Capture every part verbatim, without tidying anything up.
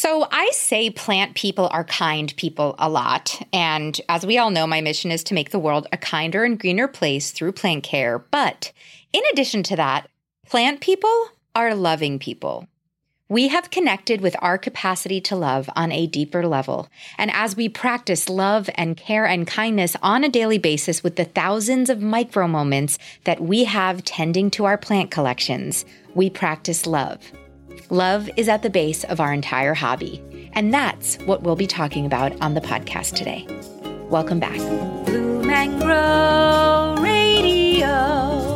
So I say plant people are kind people a lot. And as we all know, my mission is to make the world a kinder and greener place through plant care. But in addition to that, plant people are loving people. We have connected with our capacity to love on a deeper level. And as we practice love and care and kindness on a daily basis with the thousands of micro moments that we have tending to our plant collections, we practice love. Love is at the base of our entire hobby. And that's what we'll be talking about on the podcast today. Welcome back. Bloom and Grow Radio.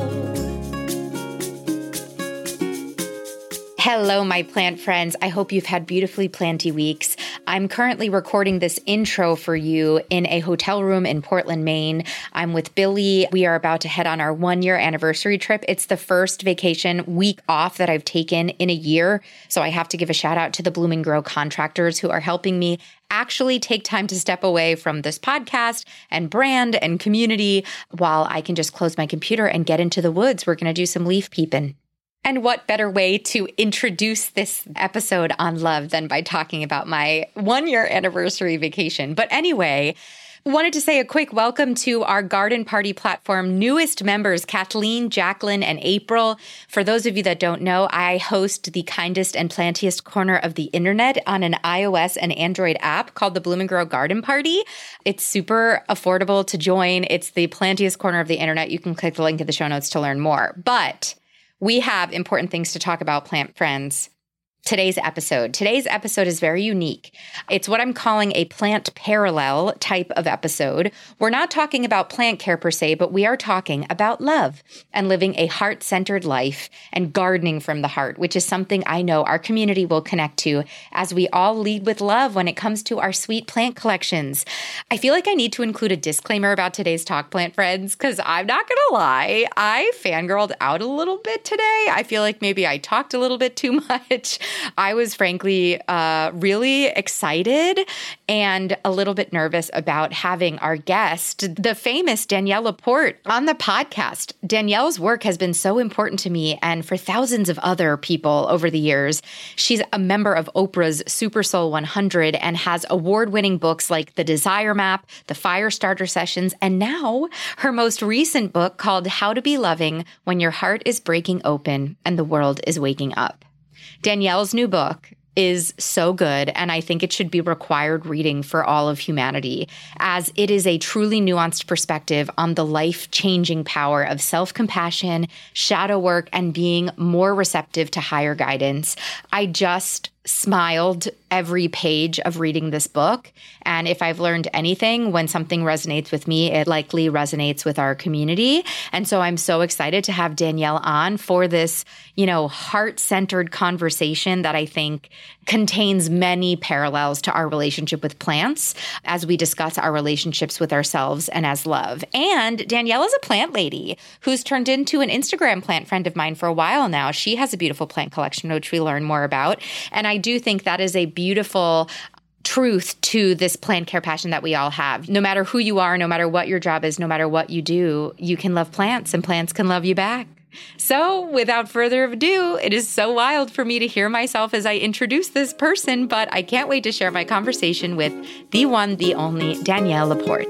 Hello, my plant friends. I hope you've had beautifully planty weeks. I'm currently recording this intro for you in a hotel room in Portland, Maine. I'm with Billy. We are about to head on our one-year anniversary trip. It's the first vacation week off that I've taken in a year, so I have to give a shout out to the Bloom and Grow contractors who are helping me actually take time to step away from this podcast and brand and community while I can just close my computer and get into the woods. We're going to do some leaf peeping. And what better way to introduce this episode on love than by talking about my one-year anniversary vacation. But anyway, wanted to say a quick welcome to our Garden Party platform newest members, Kathleen, Jacqueline, and April. For those of you that don't know, I host the kindest and plantiest corner of the internet on an iOS and Android app called the Bloom and Grow Garden Party. It's super affordable to join. It's the plantiest corner of the internet. You can click the link in the show notes to learn more. But we have important things to talk about, plant friends. Today's episode. Today's episode is very unique. It's what I'm calling a plant parallel type of episode. We're not talking about plant care per se, but we are talking about love and living a heart-centered life and gardening from the heart, which is something I know our community will connect to as we all lead with love when it comes to our sweet plant collections. I feel like I need to include a disclaimer about today's talk, plant friends, because I'm not going to lie. I fangirled out a little bit today. I feel like maybe I talked a little bit too much. I was frankly uh, really excited and a little bit nervous about having our guest, the famous Danielle Laporte, on the podcast. Danielle's work has been so important to me and for thousands of other people over the years. She's a member of Oprah's Super Soul one hundred and has award-winning books like The Desire Map, The Fire Starter Sessions, and now her most recent book called How to Be Loving When Your Heart is Breaking Open and the World is Waking Up. Danielle's new book is so good, and I think it should be required reading for all of humanity, as it is a truly nuanced perspective on the life-changing power of self-compassion, shadow work, and being more receptive to higher guidance. I just smiled every page of reading this book. And if I've learned anything, when something resonates with me, it likely resonates with our community. And so I'm so excited to have Danielle on for this, you know, heart-centered conversation that I think contains many parallels to our relationship with plants as we discuss our relationships with ourselves and as love. And Danielle is a plant lady who's turned into an Instagram plant friend of mine for a while now. She has a beautiful plant collection, which we learn more about. And I do think that is a beautiful truth to this plant care passion that we all have. No matter who you are, no matter what your job is, no matter what you do, you can love plants and plants can love you back. So without further ado, it is so wild for me to hear myself as I introduce this person, but I can't wait to share my conversation with the one, the only Danielle Laporte.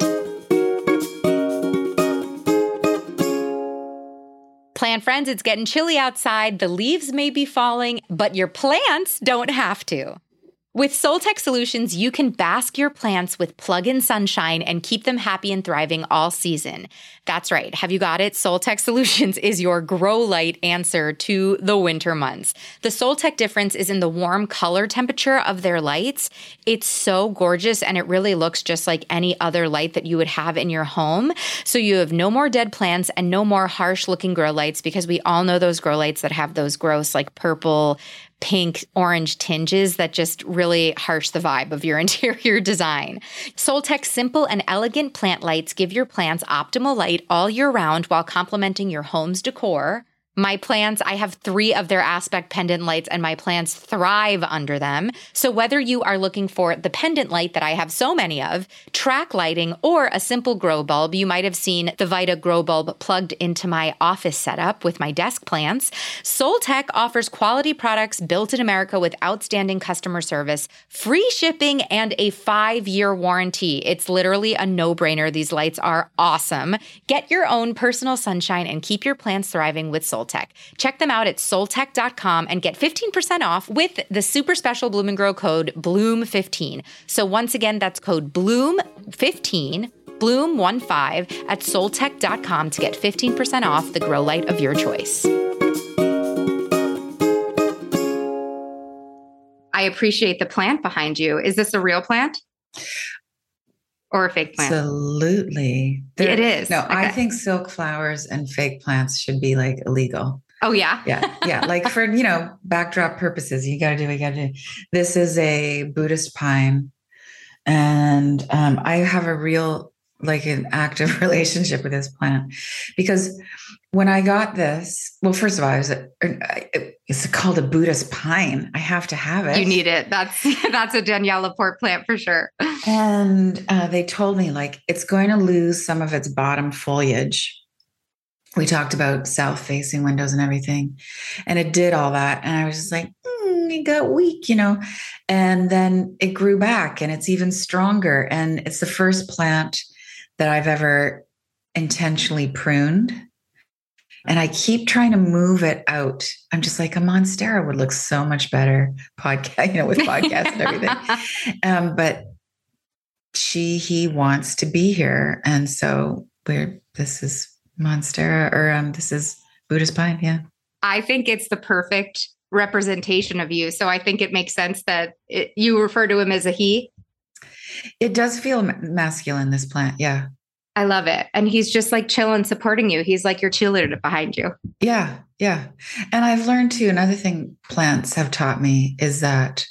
Plant friends, it's getting chilly outside. The leaves may be falling, but your plants don't have to. With Soltech Solutions, you can bask your plants with plug-in sunshine and keep them happy and thriving all season. That's right. Have you got it? Soltech Solutions is your grow light answer to the winter months. The Soltech difference is in the warm color temperature of their lights. It's so gorgeous, and it really looks just like any other light that you would have in your home. So you have no more dead plants and no more harsh-looking grow lights, because we all know those grow lights that have those gross, like purple, pink, orange tinges that just really harsh the vibe of your interior design. Soltech's simple and elegant plant lights give your plants optimal light all year round while complementing your home's decor. My plants, I have three of their aspect pendant lights and my plants thrive under them. So whether you are looking for the pendant light that I have so many of, track lighting, or a simple grow bulb, you might have seen the Vita grow bulb plugged into my office setup with my desk plants. Soltech offers quality products built in America with outstanding customer service, free shipping, and a five-year warranty. It's literally a no-brainer. These lights are awesome. Get your own personal sunshine and keep your plants thriving with Soltech. Check them out at soltech dot com and get fifteen percent off with the super special Bloom and Grow code bloom fifteen. So once again, that's code bloom fifteen, bloom fifteen at soltech dot com to get fifteen percent off the grow light of your choice. I appreciate the plant behind you. Is this a real plant? Or a fake plant? Absolutely. There, it is. No, okay. I think silk flowers and fake plants should be like illegal. Oh, yeah? Yeah. Yeah. Like for, you know, backdrop purposes, you got to do what you got to do. This is a Buddhist pine. And um, I have a real, like an active relationship with this plant because when I got this, well, first of all, I was a, it's called a Buddhist pine. I have to have it. You need it. That's that's a Danielle Laporte plant for sure. And uh, they told me like it's going to lose some of its bottom foliage. We talked about south-facing windows and everything, and it did all that. And I was just like, mm, it got weak, you know. And then it grew back, and it's even stronger. And it's the first plant that I've ever intentionally pruned. And I keep trying to move it out. I'm just like, a Monstera would look so much better podcast, you know, with podcasts and everything. Um, but she, he wants to be here. And so we're, this is Monstera or um, this is Buddhist pine. Yeah. I think it's the perfect representation of you. So I think it makes sense that it, you refer to him as a he. It does feel masculine, this plant. Yeah. I love it. And he's just like chilling, supporting you. He's like your cheerleader behind you. Yeah. Yeah. And I've learned too, another thing plants have taught me is that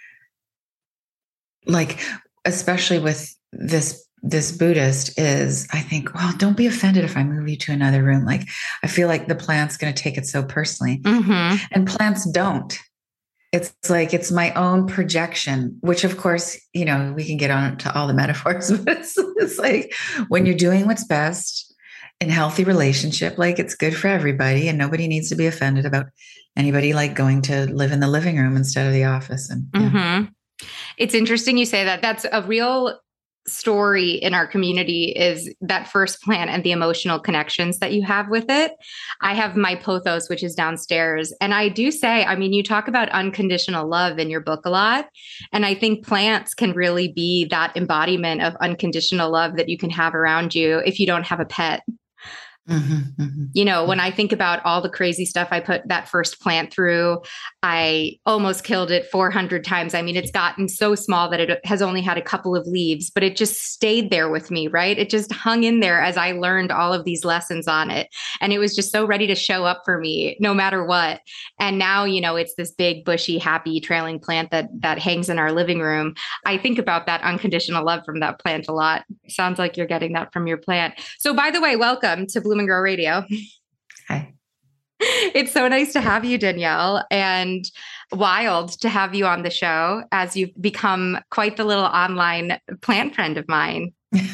like, especially with this, this Buddhist is, I think, well, don't be offended if I move you to another room. Like, I feel like the plant's going to take it so personally mm-hmm. and plants don't. It's like, it's my own projection, which of course, you know, we can get on to all the metaphors, but it's, it's like when you're doing what's best in healthy relationship, like it's good for everybody and nobody needs to be offended about anybody like going to live in the living room instead of the office. And yeah. mm-hmm. It's interesting you say that. That's a real story in our community is that first plant and the emotional connections that you have with it. I have my pothos, which is downstairs. And I do say, I mean, you talk about unconditional love in your book a lot. And I think plants can really be that embodiment of unconditional love that you can have around you if you don't have a pet. Mm-hmm, mm-hmm. You know, when I think about all the crazy stuff I put that first plant through, I almost killed it four hundred times. I mean, it's gotten so small that it has only had a couple of leaves, but it just stayed there with me, right? It just hung in there as I learned all of these lessons on it. And it was just so ready to show up for me no matter what. And now, you know, it's this big, bushy, happy, trailing plant that that hangs in our living room. I think about that unconditional love from that plant a lot. Sounds like you're getting that from your plant. So by the way, welcome to Bloom and Grow Radio. Hi. It's so nice to have you, Danielle, and wild to have you on the show as you've become quite the little online plant friend of mine.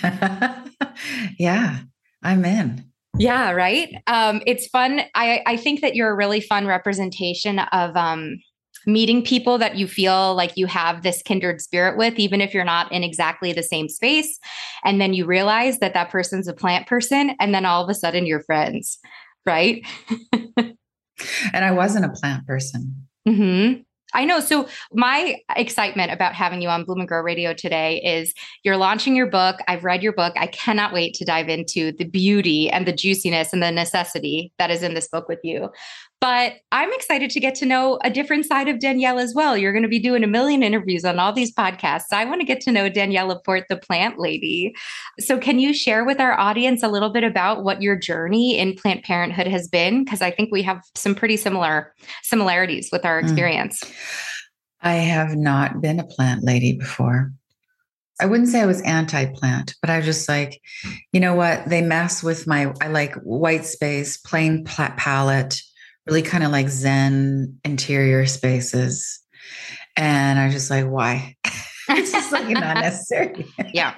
Yeah, I'm in. Yeah, right. Um, it's fun. I, I think that you're a really fun representation of um, meeting people that you feel like you have this kindred spirit with, even if you're not in exactly the same space. And then you realize that that person's a plant person. And then all of a sudden you're friends, right? And I wasn't a plant person. Mm-hmm. I know. So my excitement about having you on Bloom and Grow Radio today is you're launching your book. I've read your book. I cannot wait to dive into the beauty and the juiciness and the necessity that is in this book with you. But I'm excited to get to know a different side of Danielle as well. You're going to be doing a million interviews on all these podcasts. I want to get to know Danielle Laporte, the plant lady. So can you share with our audience a little bit about what your journey in plant parenthood has been? Because I think we have some pretty similar similarities with our experience. Mm. I have not been a plant lady before. I wouldn't say I was anti-plant, but I was just like, you know what? They mess with my, I like white space, plain palette, really kind of like Zen interior spaces. And I was just like, why? It's just like not necessary. Yeah.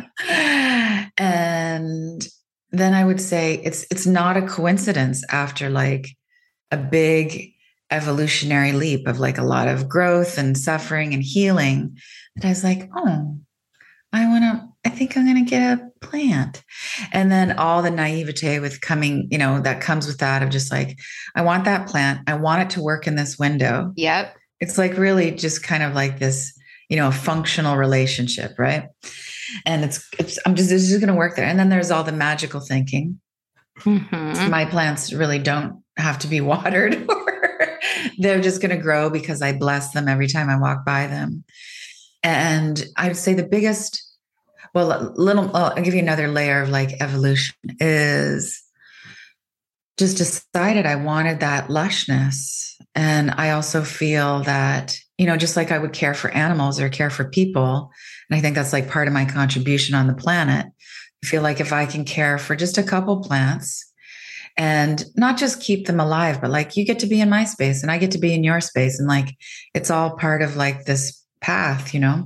And then I would say it's it's not a coincidence after like a big evolutionary leap of like a lot of growth and suffering and healing that I was like, oh, I want to, I think I'm going to get a plant. And then all the naivete with coming, you know, that comes with that of just like, I want that plant. I want it to work in this window. Yep. It's like really just kind of like this, you know, functional relationship, right? And it's, it's I'm just, it's just going to work there. And then there's all the magical thinking. Mm-hmm. My plants really don't have to be watered or they're just going to grow because I bless them every time I walk by them. And I would say the biggest, well, a little, I'll give you another layer of like evolution is just decided I wanted that lushness. And I also feel that, you know, just like I would care for animals or care for people. And I think that's like part of my contribution on the planet. I feel like if I can care for just a couple plants and not just keep them alive, but like you get to be in my space and I get to be in your space. And like, it's all part of like this path, you know,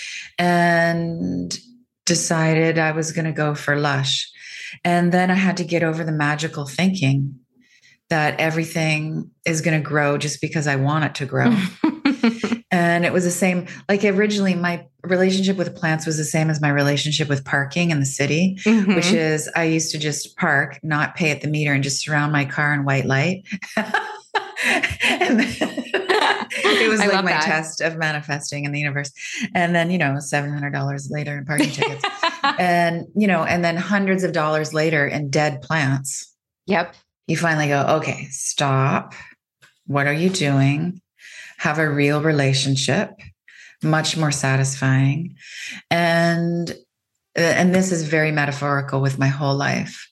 and decided I was going to go for lush. And then I had to get over the magical thinking that everything is going to grow just because I want it to grow. And it was the same, like originally my relationship with plants was the same as my relationship with parking in the city, mm-hmm. which is I used to just park, not pay at the meter and just surround my car in white light. And then, it was I like my that. test of manifesting in the universe. And then, you know, seven hundred dollars later in parking tickets and, you know, and then hundreds of dollars later in dead plants. Yep. You finally go, okay, stop. What are you doing? Have a real relationship, much more satisfying. And, and this is very metaphorical with my whole life.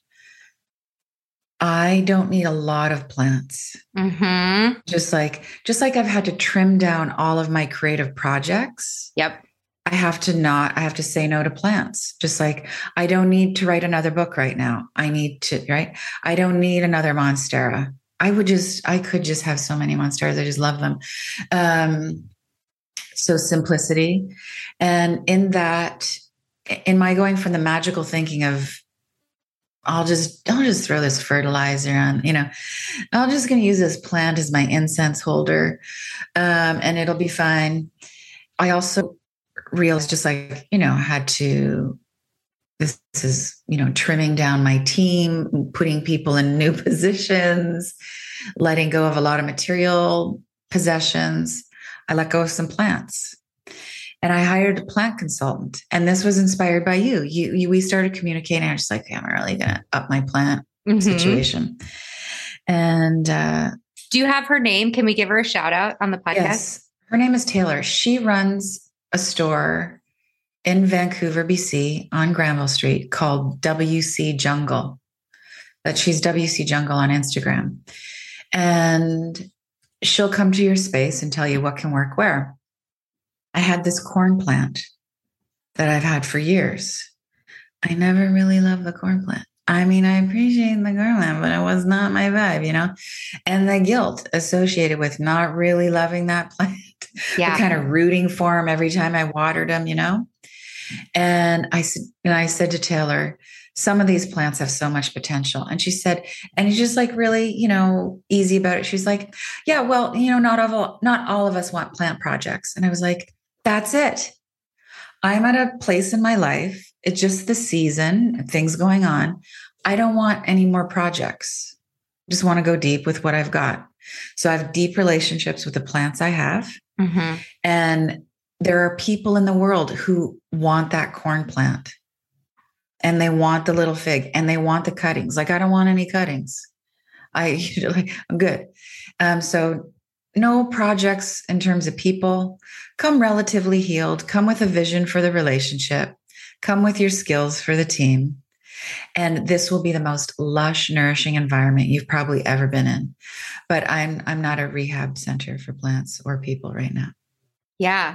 I don't need a lot of plants. Mm-hmm. Just like, just like I've had to trim down all of my creative projects. Yep. I have to not, I have to say no to plants. Just like, I don't need to write another book right now. I need to, right? I don't need another Monstera. I would just, I could just have so many Monsteras. I just love them. Um, so simplicity. And in that, in my going from the magical thinking of, I'll just, I'll just throw this fertilizer on, you know, I'm just going to use this plant as my incense holder. Um, and it'll be fine. I also realized just like, you know, had to, this is, you know, trimming down my team, putting people in new positions, letting go of a lot of material possessions. I let go of some plants. And I hired a plant consultant. And this was inspired by you. You, you we started communicating. I was just like, okay, I'm really going to up my plant mm-hmm. situation. And uh, do you have her name? Can we give her a shout out on the podcast? Yes. Her name is Taylor. She runs a store in Vancouver, B C on Granville Street called W C Jungle. That she's W C Jungle on Instagram. And she'll come to your space and tell you what can work where. I had this corn plant that I've had for years. I never really loved the corn plant. I mean, I appreciate the corn plant, but it was not my vibe, you know? And the guilt associated with not really loving that plant, yeah. the kind of rooting for him every time I watered him, you know? And I said, and I said to Taylor, some of these plants have so much potential. And she said, and he's just like really, you know, easy about it. She's like, yeah, well, you know, not all, not all of us want plant projects. And I was like, that's it. I'm at a place in my life. It's just the season, things going on. I don't want any more projects. Just want to go deep with what I've got. So I have deep relationships with the plants I have. Mm-hmm. And there are people in the world who want that corn plant. And they want the little fig and they want the cuttings. Like, I don't want any cuttings. I, I'm good. Um, so no projects in terms of people. Come relatively healed. Come with a vision for the relationship. Come with your skills for the team. And this will be the most lush, nourishing environment you've probably ever been in. But I'm I'm not a rehab center for plants or people right now. Yeah.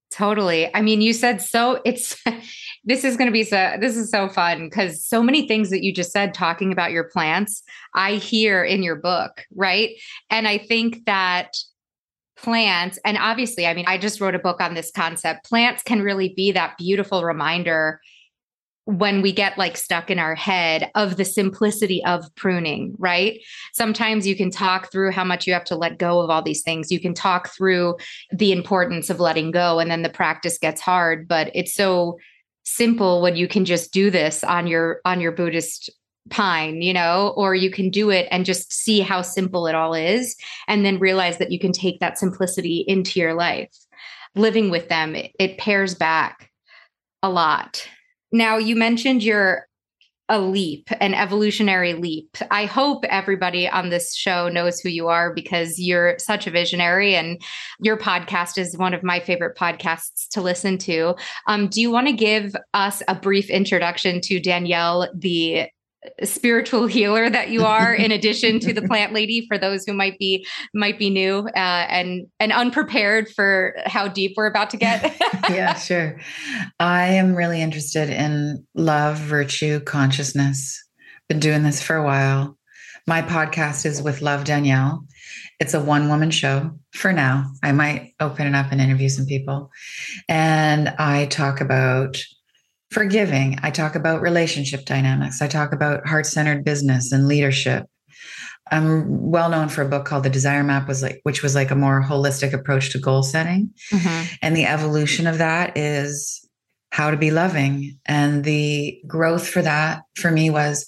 Totally. I mean, you said so it's, this is going to be so, this is so fun because so many things that you just said talking about your plants, I hear in your book, right? And I think that plants, and obviously, I mean, I just wrote a book on this concept. Plants can really be that beautiful reminder when we get like stuck in our head of the simplicity of pruning, right? Sometimes you can talk through how much you have to let go of all these things. You can talk through the importance of letting go, and then the practice gets hard, but it's so simple when you can just do this on your on your Buddhist pine, you know, or you can do it and just see how simple it all is, and then realize that you can take that simplicity into your life. Living with them, it, it pairs back a lot. Now, you mentioned you're a leap, an evolutionary leap. I hope everybody on this show knows who you are because you're such a visionary, and your podcast is one of my favorite podcasts to listen to. Um, do you want to give us a brief introduction to Danielle, the spiritual healer that you are, in addition to the plant lady, for those who might be might be new uh, and and unprepared for how deep we're about to get? Yeah, sure. I am really interested in love, virtue, consciousness. Been doing this for a while. My podcast is with Love Danielle. It's a one-woman show for now. I might open it up and interview some people. And I talk about forgiving. I talk about relationship dynamics. I talk about heart-centered business and leadership. I'm well known for a book called The Desire Map, was like, which was like a more holistic approach to goal setting. Mm-hmm. And the evolution of that is how to be loving. And the growth for that for me was,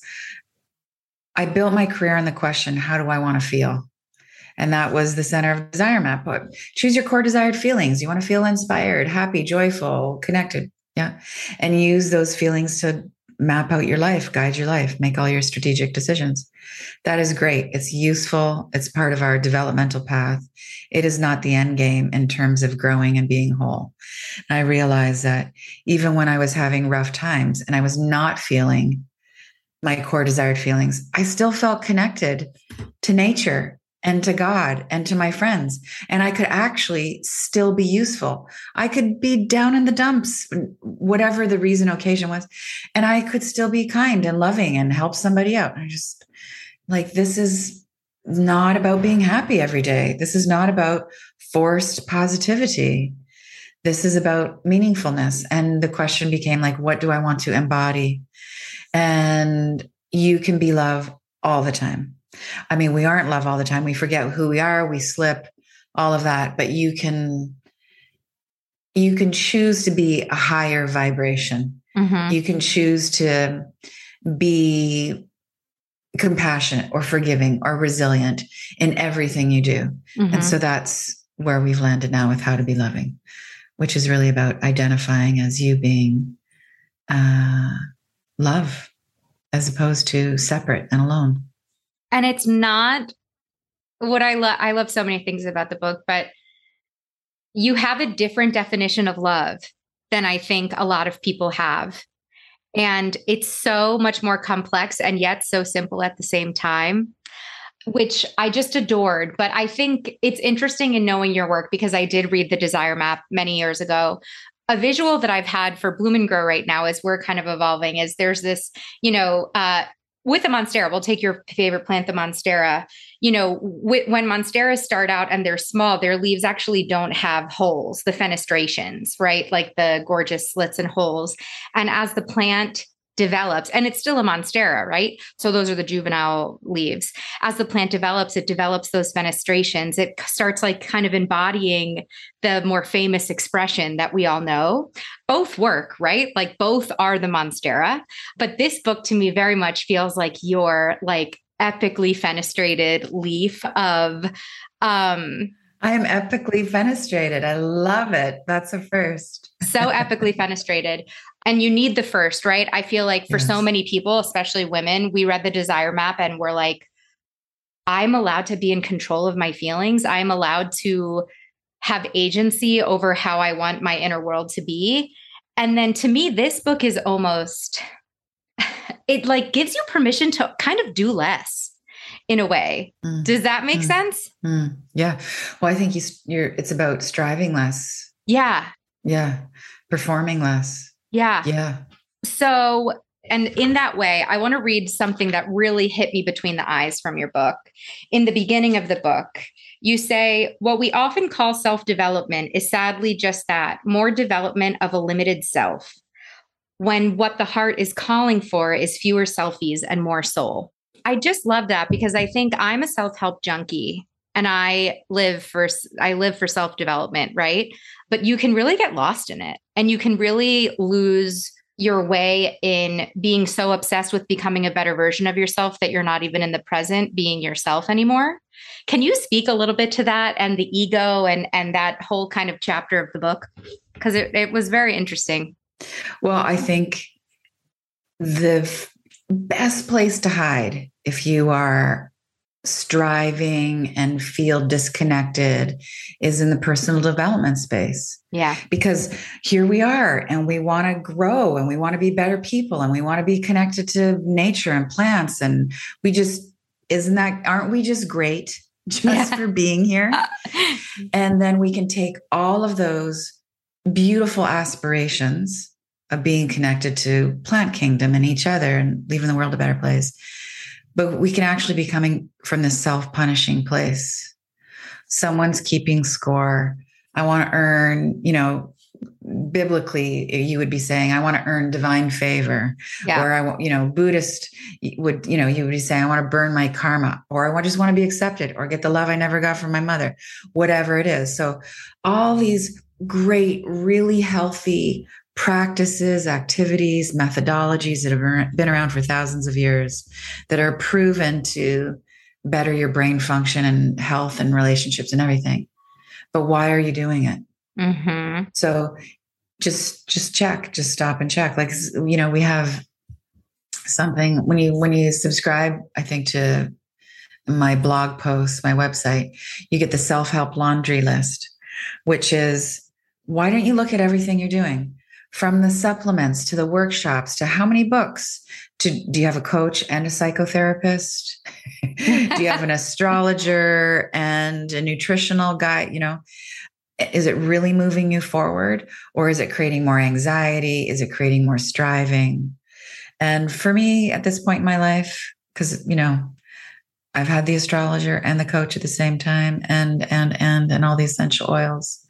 I built my career on the question, how do I want to feel? And that was the center of Desire Map. Choose your core desired feelings. You want to feel inspired, happy, joyful, connected. Yeah. And use those feelings to map out your life, guide your life, make all your strategic decisions. That is great. It's useful. It's part of our developmental path. It is not the end game in terms of growing and being whole. And I realized that even when I was having rough times and I was not feeling my core desired feelings, I still felt connected to nature and to God and to my friends. And I could actually still be useful. I could be down in the dumps, whatever the reason, occasion was. And I could still be kind and loving and help somebody out. I just like, this is not about being happy every day. This is not about forced positivity. This is about meaningfulness. And the question became like, what do I want to embody? And you can be love all the time. I mean, we aren't love all the time. We forget who we are. We slip, all of that. But you can, you can choose to be a higher vibration. Mm-hmm. You can choose to be compassionate or forgiving or resilient in everything you do. Mm-hmm. And so that's where we've landed now with How to Be Loving, which is really about identifying as you being uh, love as opposed to separate and alone. And it's not what I love. I love so many things about the book, but you have a different definition of love than I think a lot of people have. And it's so much more complex and yet so simple at the same time, which I just adored. But I think it's interesting in knowing your work because I did read The Desire Map many years ago. A visual that I've had for Bloom and Grow right now as we're kind of evolving is there's this, you know, uh, with the Monstera, we'll take your favorite plant, the Monstera. You know, w- when Monsteras start out and they're small, their leaves actually don't have holes, the fenestrations, right? Like the gorgeous slits and holes. And as the plant develops, and it's still a Monstera, right? So those are the juvenile leaves. As the plant develops, it develops those fenestrations. It starts like kind of embodying the more famous expression that we all know. Both work, right? Like both are the Monstera. But this book to me very much feels like your like epically fenestrated leaf of um I am epically fenestrated. I love it. That's a first. So epically fenestrated. And you need the first, right? I feel like for yes. so many people, especially women, we read The Desire Map and we're like, I'm allowed to be in control of my feelings. I'm allowed to have agency over how I want my inner world to be. And then to me, this book is almost, it like gives you permission to kind of do less. In a way. Mm. Does that make mm. sense? Mm. Yeah. Well, I think you, you're, it's about striving less. Yeah. Yeah. Performing less. Yeah. Yeah. So, and in that way, I want to read something that really hit me between the eyes from your book. In the beginning of the book, you say, what we often call self-development is sadly just that, more development of a limited self, when what the heart is calling for is fewer selfies and more soul. I just love that because I think I'm a self-help junkie and I live for I live for self-development, right? But you can really get lost in it and you can really lose your way in being so obsessed with becoming a better version of yourself that you're not even in the present being yourself anymore. Can you speak a little bit to that and the ego and and that whole kind of chapter of the book? Because it, it was very interesting. Well, I think the f- best place to hide if you are striving and feel disconnected is in the personal development space. Yeah. Because here we are and we want to grow and we want to be better people and we want to be connected to nature and plants. And we just, isn't that, aren't we just great just yeah. for being here? And then we can take all of those beautiful aspirations of being connected to plant kingdom and each other and leaving the world a better place. But we can actually be coming from this self-punishing place. Someone's keeping score. I want to earn, you know, biblically, you would be saying, I want to earn divine favor. Yeah. Or I want, you know, Buddhist would, you know, you would be saying, I want to burn my karma, or I just want to be accepted or get the love I never got from my mother, whatever it is. So all these great, really healthy practices, activities, methodologies that have been around for thousands of years that are proven to better your brain function and health and relationships and everything. But why are you doing it? Mm-hmm. So just, just check, just stop and check. Like, you know, we have something when you, when you subscribe, I think to my blog posts, my website, you get the self-help laundry list, which is, why don't you look at everything you're doing? From the supplements to the workshops to how many books to, do you have a coach and a psychotherapist? Do you have an astrologer and a nutritional guy? You know, is it really moving you forward or is it creating more anxiety? Is it creating more striving? And for me at this point in my life, because, you know, I've had the astrologer and the coach at the same time and, and, and, and all the essential oils.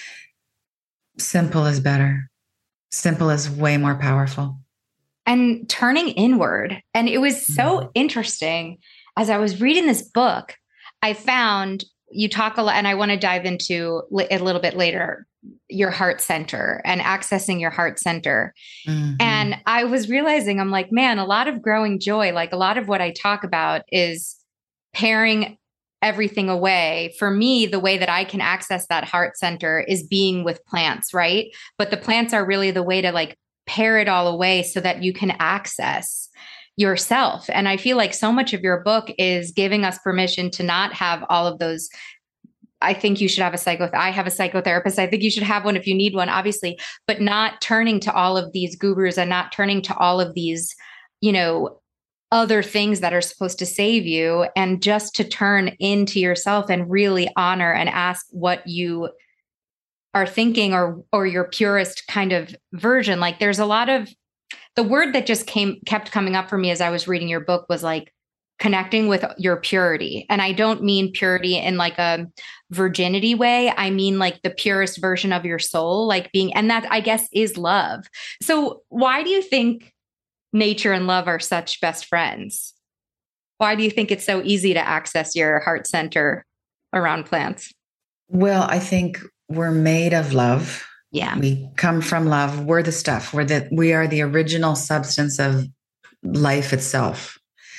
Simple is better. Simple is way more powerful. And turning inward. And it was so mm-hmm. interesting. As I was reading this book, I found you talk a lot, and I want to dive into a little bit later, your heart center and accessing your heart center. Mm-hmm. And I was realizing, I'm like, man, a lot of growing joy, like a lot of what I talk about is paring everything away. For me, the way that I can access that heart center is being with plants, right? But the plants are really the way to like pare it all away so that you can access yourself. And I feel like so much of your book is giving us permission to not have all of those. I think you should have a psycho. I have a psychotherapist. I think you should have one if you need one, obviously, but not turning to all of these gurus and not turning to all of these, you know, other things that are supposed to save you, and just to turn into yourself and really honor and ask what you are thinking or, or your purest kind of version. Like there's a lot of, the word that just came, kept coming up for me as I was reading your book was like connecting with your purity. And I don't mean purity in like a virginity way. I mean like the purest version of your soul, like being, and that I guess is love. So why do you think nature and love are such best friends? Why do you think it's so easy to access your heart center around plants? Well, I think we're made of love. Yeah. We come from love. We're the stuff. We're the, we are the original substance of life itself.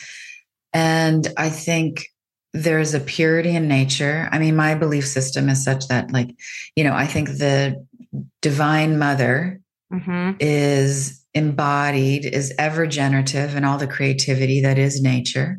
And I think there's a purity in nature. I mean, my belief system is such that, like, you know, I think the divine mother mm-hmm. is embodied, is ever generative and all the creativity that is nature.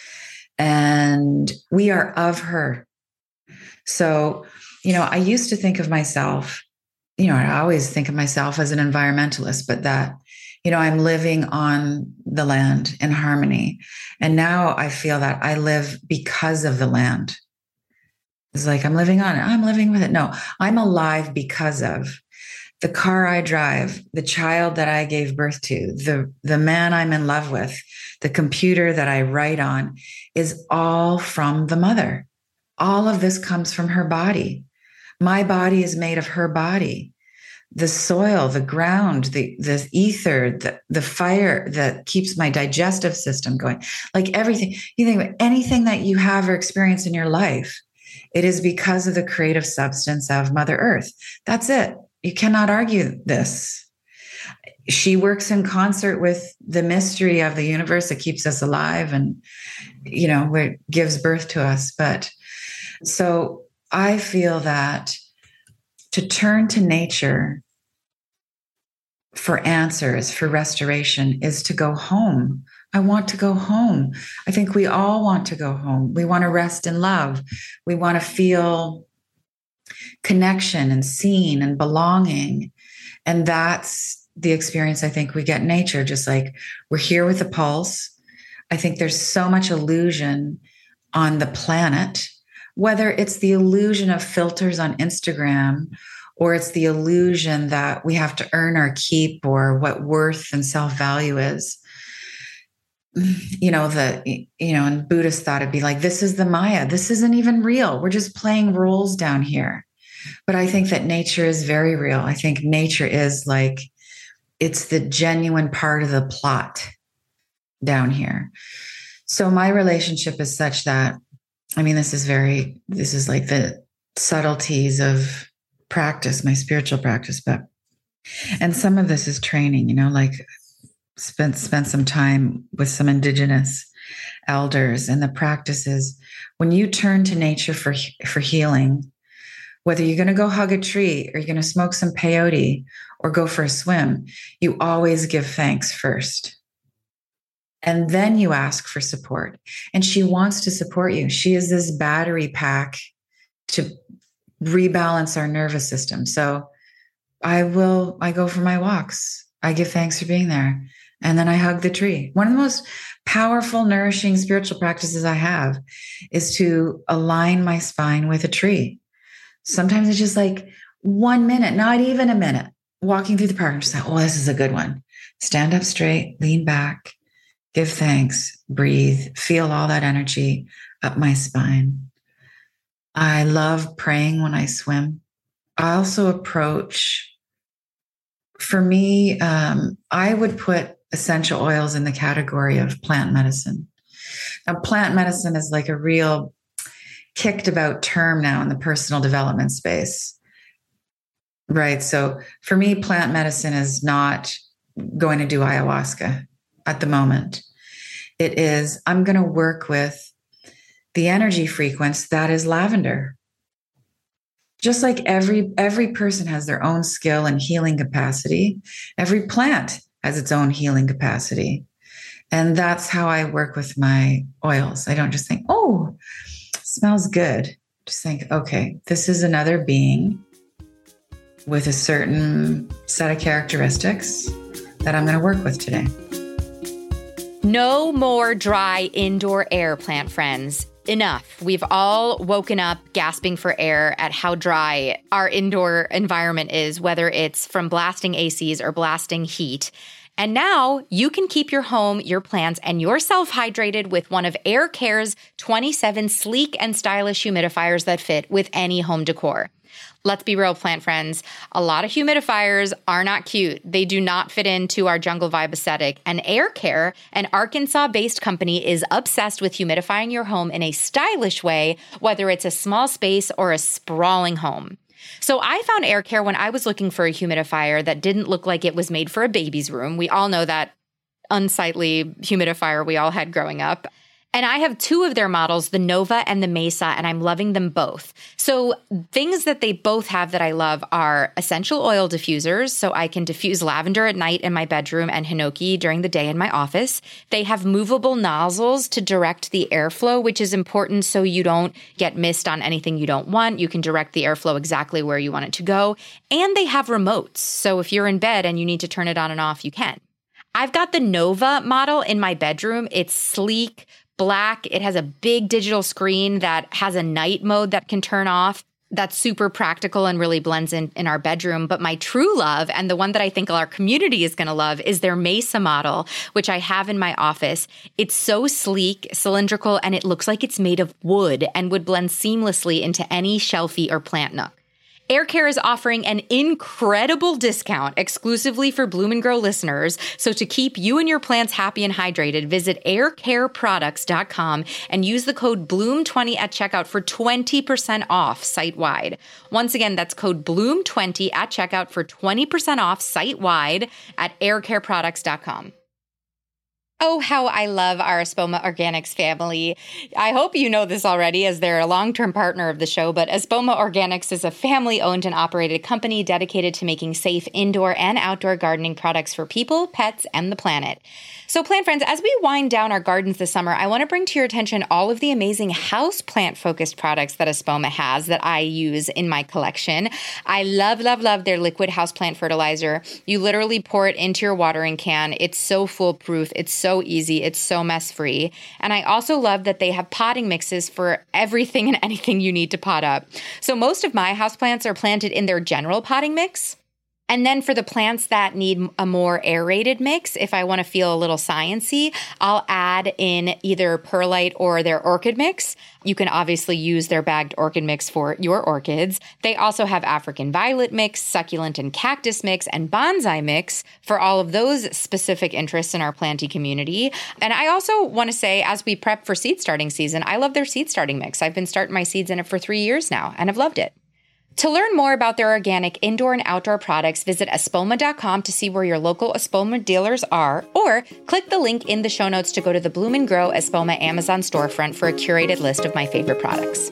And we are of her. So, you know, I used to think of myself, you know, I always think of myself as an environmentalist, but that, you know, I'm living on the land in harmony. And now I feel that I live because of the land. It's like, I'm living on it. I'm living with it. No, I'm alive because of. the car I drive, the child that I gave birth to, the, the man I'm in love with, the computer that I write on is all from the mother. All of this comes from her body. My body is made of her body. The soil, the ground, the, the ether, the, the fire that keeps my digestive system going, like everything. You think about anything that you have or experience in your life, it is because of the creative substance of Mother Earth. That's it. You cannot argue this. She works in concert with the mystery of the universe that keeps us alive and, you know, where it gives birth to us. But so I feel that to turn to nature for answers, for restoration, is to go home. I want to go home. I think we all want to go home. We want to rest in love. We want to feel connection and seen and belonging. And that's the experience I think we get in nature. Just like we're here with the pulse. I think there's so much illusion on the planet, whether it's the illusion of filters on Instagram, or it's the illusion that we have to earn our keep or what worth and self-value is. You know, the, you know, in Buddhist thought it'd be like, this is the Maya. This isn't even real. We're just playing roles down here. But I think that nature is very real. I think nature is like, it's the genuine part of the plot down here. So my relationship is such that, I mean, this is very, this is like the subtleties of practice, my spiritual practice, but, and some of this is training, you know, like spent, spent some time with some indigenous elders, and the practice is when you turn to nature for, for healing, whether you're going to go hug a tree or you're going to smoke some peyote or go for a swim, you always give thanks first. And then you ask for support. And she wants to support you. She is this battery pack to rebalance our nervous system. So I will, I go for my walks. I give thanks for being there. And then I hug the tree. One of the most powerful, nourishing spiritual practices I have is to align my spine with a tree. Sometimes it's just like one minute, not even a minute, walking through the park and just like, oh, this is a good one. Stand up straight, lean back, give thanks, breathe, feel all that energy up my spine. I love praying when I swim. I also approach, for me, um, I would put essential oils in the category of plant medicine. Now, plant medicine is like a real kicked about term now in the personal development space, right? So for me, plant medicine is not going to do ayahuasca at the moment. It is, I'm going to work with the energy frequency that is lavender. Just like every, every person has their own skill and healing capacity, every plant has its own healing capacity. And that's how I work with my oils. I don't just think, oh, smells good. Just think, okay, this is another being with a certain set of characteristics that I'm going to work with today. No more dry indoor air, plant friends. Enough. We've all woken up gasping for air at how dry our indoor environment is, whether it's from blasting A Cs or blasting heat. And now you can keep your home, your plants, and yourself hydrated with one of Air Care's twenty-seven sleek and stylish humidifiers that fit with any home decor. Let's be real, plant friends. A lot of humidifiers are not cute. They do not fit into our jungle vibe aesthetic. And Air Care, an Arkansas-based company, is obsessed with humidifying your home in a stylish way, whether it's a small space or a sprawling home. So I found Air Care when I was looking for a humidifier that didn't look like it was made for a baby's room. We all know that unsightly humidifier we all had growing up. And I have two of their models, the Nova and the Mesa, and I'm loving them both. So things that they both have that I love are essential oil diffusers, so I can diffuse lavender at night in my bedroom and hinoki during the day in my office. They have movable nozzles to direct the airflow, which is important so you don't get mist on anything you don't want. You can direct the airflow exactly where you want it to go. And they have remotes, so if you're in bed and you need to turn it on and off, you can. I've got the Nova model in my bedroom. It's sleek, black. It has a big digital screen that has a night mode that can turn off. that's super practical and really blends in in our bedroom. But my true love, and the one that I think our community is going to love, is their Mesa model, which I have in my office. It's so sleek, cylindrical, and it looks like it's made of wood and would blend seamlessly into any shelfie or plant nook. Air Care is offering an incredible discount exclusively for Bloom and Grow listeners. So to keep you and your plants happy and hydrated, visit air care products dot com and use the code bloom twenty at checkout for twenty percent off site-wide. Once again, that's code bloom twenty at checkout for twenty percent off site-wide at air care products dot com. Oh, how I love our Espoma Organics family. I hope you know this already as they're a long-term partner of the show, but Espoma Organics is a family-owned and operated company dedicated to making safe indoor and outdoor gardening products for people, pets, and the planet. So plant friends, as we wind down our gardens this summer, I want to bring to your attention all of the amazing house plant-focused products that Espoma has that I use in my collection. I love, love, love their liquid houseplant fertilizer. You literally pour it into your watering can. It's so foolproof. It's so easy. It's so mess-free. And I also love that they have potting mixes for everything and anything you need to pot up. So most of my houseplants are planted in their general potting mix. And then for the plants that need a more aerated mix, if I want to feel a little sciencey, I'll add in either perlite or their orchid mix. You can obviously use their bagged orchid mix for your orchids. They also have African violet mix, succulent and cactus mix, and bonsai mix for all of those specific interests in our planty community. And I also want to say, as we prep for seed starting season, I love their seed starting mix. I've been starting my seeds in it for three years now, and I've loved it. To learn more about their organic indoor and outdoor products, visit espoma dot com to see where your local Espoma dealers are, or click the link in the show notes to go to the Bloom and Grow Espoma Amazon storefront for a curated list of my favorite products.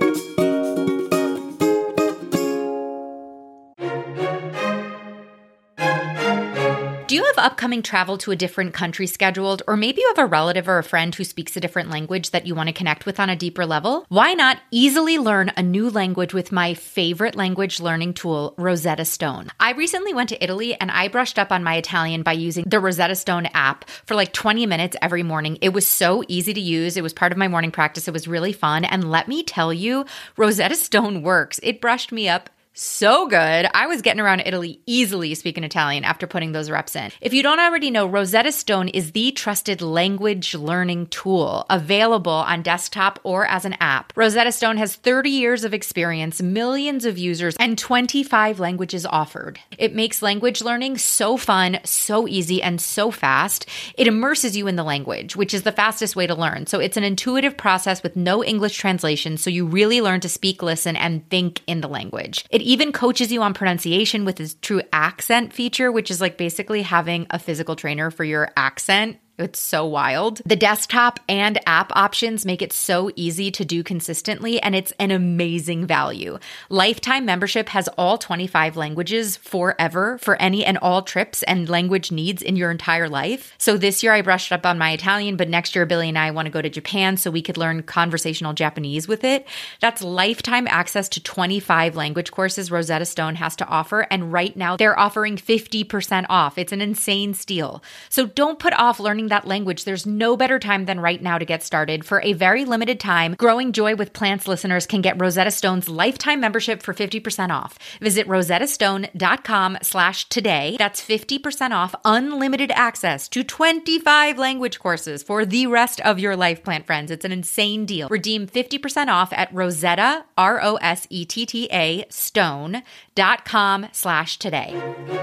Do you have upcoming travel to a different country scheduled? Or maybe you have a relative or a friend who speaks a different language that you want to connect with on a deeper level? Why not easily learn a new language with my favorite language learning tool, Rosetta Stone? I recently went to Italy and I brushed up on my Italian by using the Rosetta Stone app for like twenty minutes every morning. It was so easy to use. It was part of my morning practice. It was really fun. And let me tell you, Rosetta Stone works. It brushed me up so good. I was getting around Italy easily speaking Italian after putting those reps in. If you don't already know, Rosetta Stone is the trusted language learning tool available on desktop or as an app. Rosetta Stone has thirty years of experience, millions of users, and twenty-five languages offered. It makes language learning so fun, so easy, and so fast. It immerses you in the language, which is the fastest way to learn. So it's an intuitive process with no English translation, so you really learn to speak, listen, and think in the language. It even coaches you on pronunciation with its true accent feature, which is like basically having a physical trainer for your accent. It's so wild. The desktop and app options make it so easy to do consistently, and it's an amazing value. Lifetime membership has all twenty-five languages forever for any and all trips and language needs in your entire life. So this year I brushed up on my Italian, but next year Billy and I want to go to Japan so we could learn conversational Japanese with it. That's lifetime access to twenty-five language courses Rosetta Stone has to offer, and right now they're offering fifty percent off. It's an insane steal. So don't put off learning that language. There's no better time than right now to get started. For a very limited time, Growing Joy with Plants listeners can get Rosetta Stone's lifetime membership for fifty percent off. Visit rosetta stone dot com slash today. That's fifty percent off unlimited access to twenty-five language courses for the rest of your life, plant friends. It's an insane deal. Redeem fifty percent off at Rosetta, R O S E T T A, stone dot com slash today.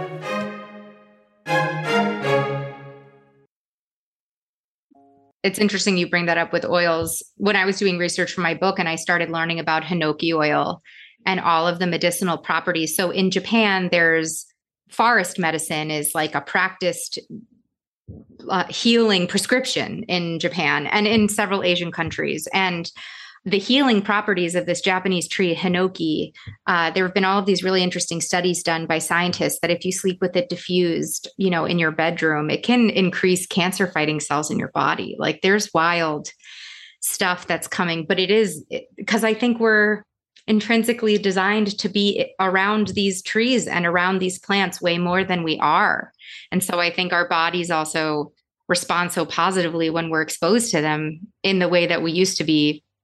It's interesting you bring that up with oils. When I was doing research for my book and I started learning about hinoki oil and all of the medicinal properties. So in Japan, there's forest medicine is like a practiced uh, healing prescription in Japan and in several Asian countries. And the healing properties of this Japanese tree, hinoki, uh, there have been all of these really interesting studies done by scientists that if you sleep with it diffused, you know, in your bedroom, it can increase cancer fighting cells in your body. Like there's wild stuff that's coming, but it is because I think we're intrinsically designed to be around these trees and around these plants way more than we are. And so I think our bodies also respond so positively when we're exposed to them in the way that we used to be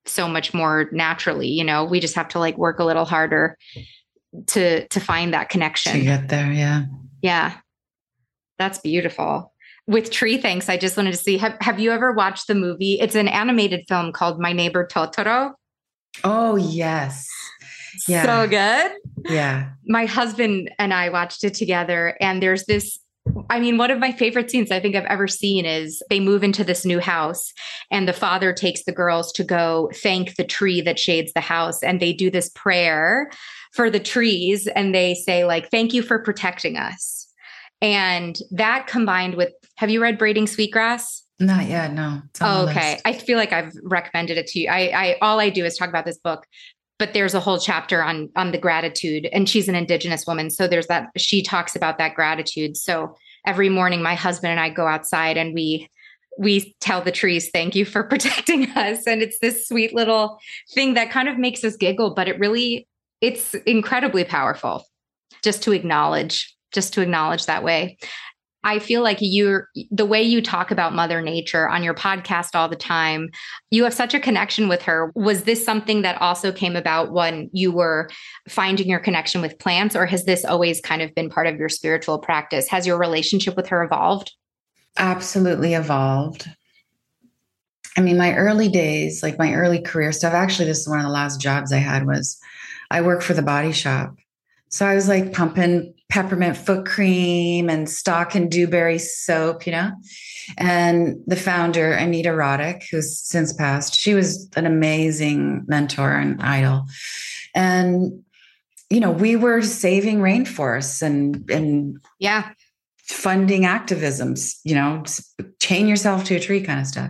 so much more naturally. You know, we just have to like work a little harder to, to find that connection. To get there. Yeah. Yeah. That's beautiful. With tree thanks, I just wanted to see, have, have you ever watched the movie? It's an animated film called My Neighbor Totoro. Oh, yes. Yeah. So good. Yeah. My husband and I watched it together, and there's this, I mean, one of my favorite scenes I think I've ever seen is they move into this new house and the father takes the girls to go thank the tree that shades the house. And they do this prayer for the trees. And they say like, thank you for protecting us. And that combined with, have you read Braiding Sweetgrass? Not yet. No. Oh, okay. I feel like I've recommended it to you. I, I, all I do is talk about this book, but there's a whole chapter on, on the gratitude, and she's an Indigenous woman. So there's that, she talks about that gratitude. So every morning my husband and I go outside and we, we tell the trees, thank you for protecting us. And it's this sweet little thing that kind of makes us giggle, but it really, it's incredibly powerful just to acknowledge just to acknowledge that way. I feel like you're the way you talk about Mother Nature on your podcast all the time, you have such a connection with her. Was this something that also came about when you were finding your connection with plants, or has this always kind of been part of your spiritual practice? Has your relationship with her evolved? Absolutely evolved. I mean, my early days, like my early career stuff, actually, this is one of the last jobs I had was I worked for the Body Shop. So I was like pumping peppermint foot cream and stock and dewberry soap, you know, and the founder, Anita Roddick, who's since passed, she was an amazing mentor and idol. And, you know, we were saving rainforests and, and yeah, funding activisms, you know, chain yourself to a tree kind of stuff.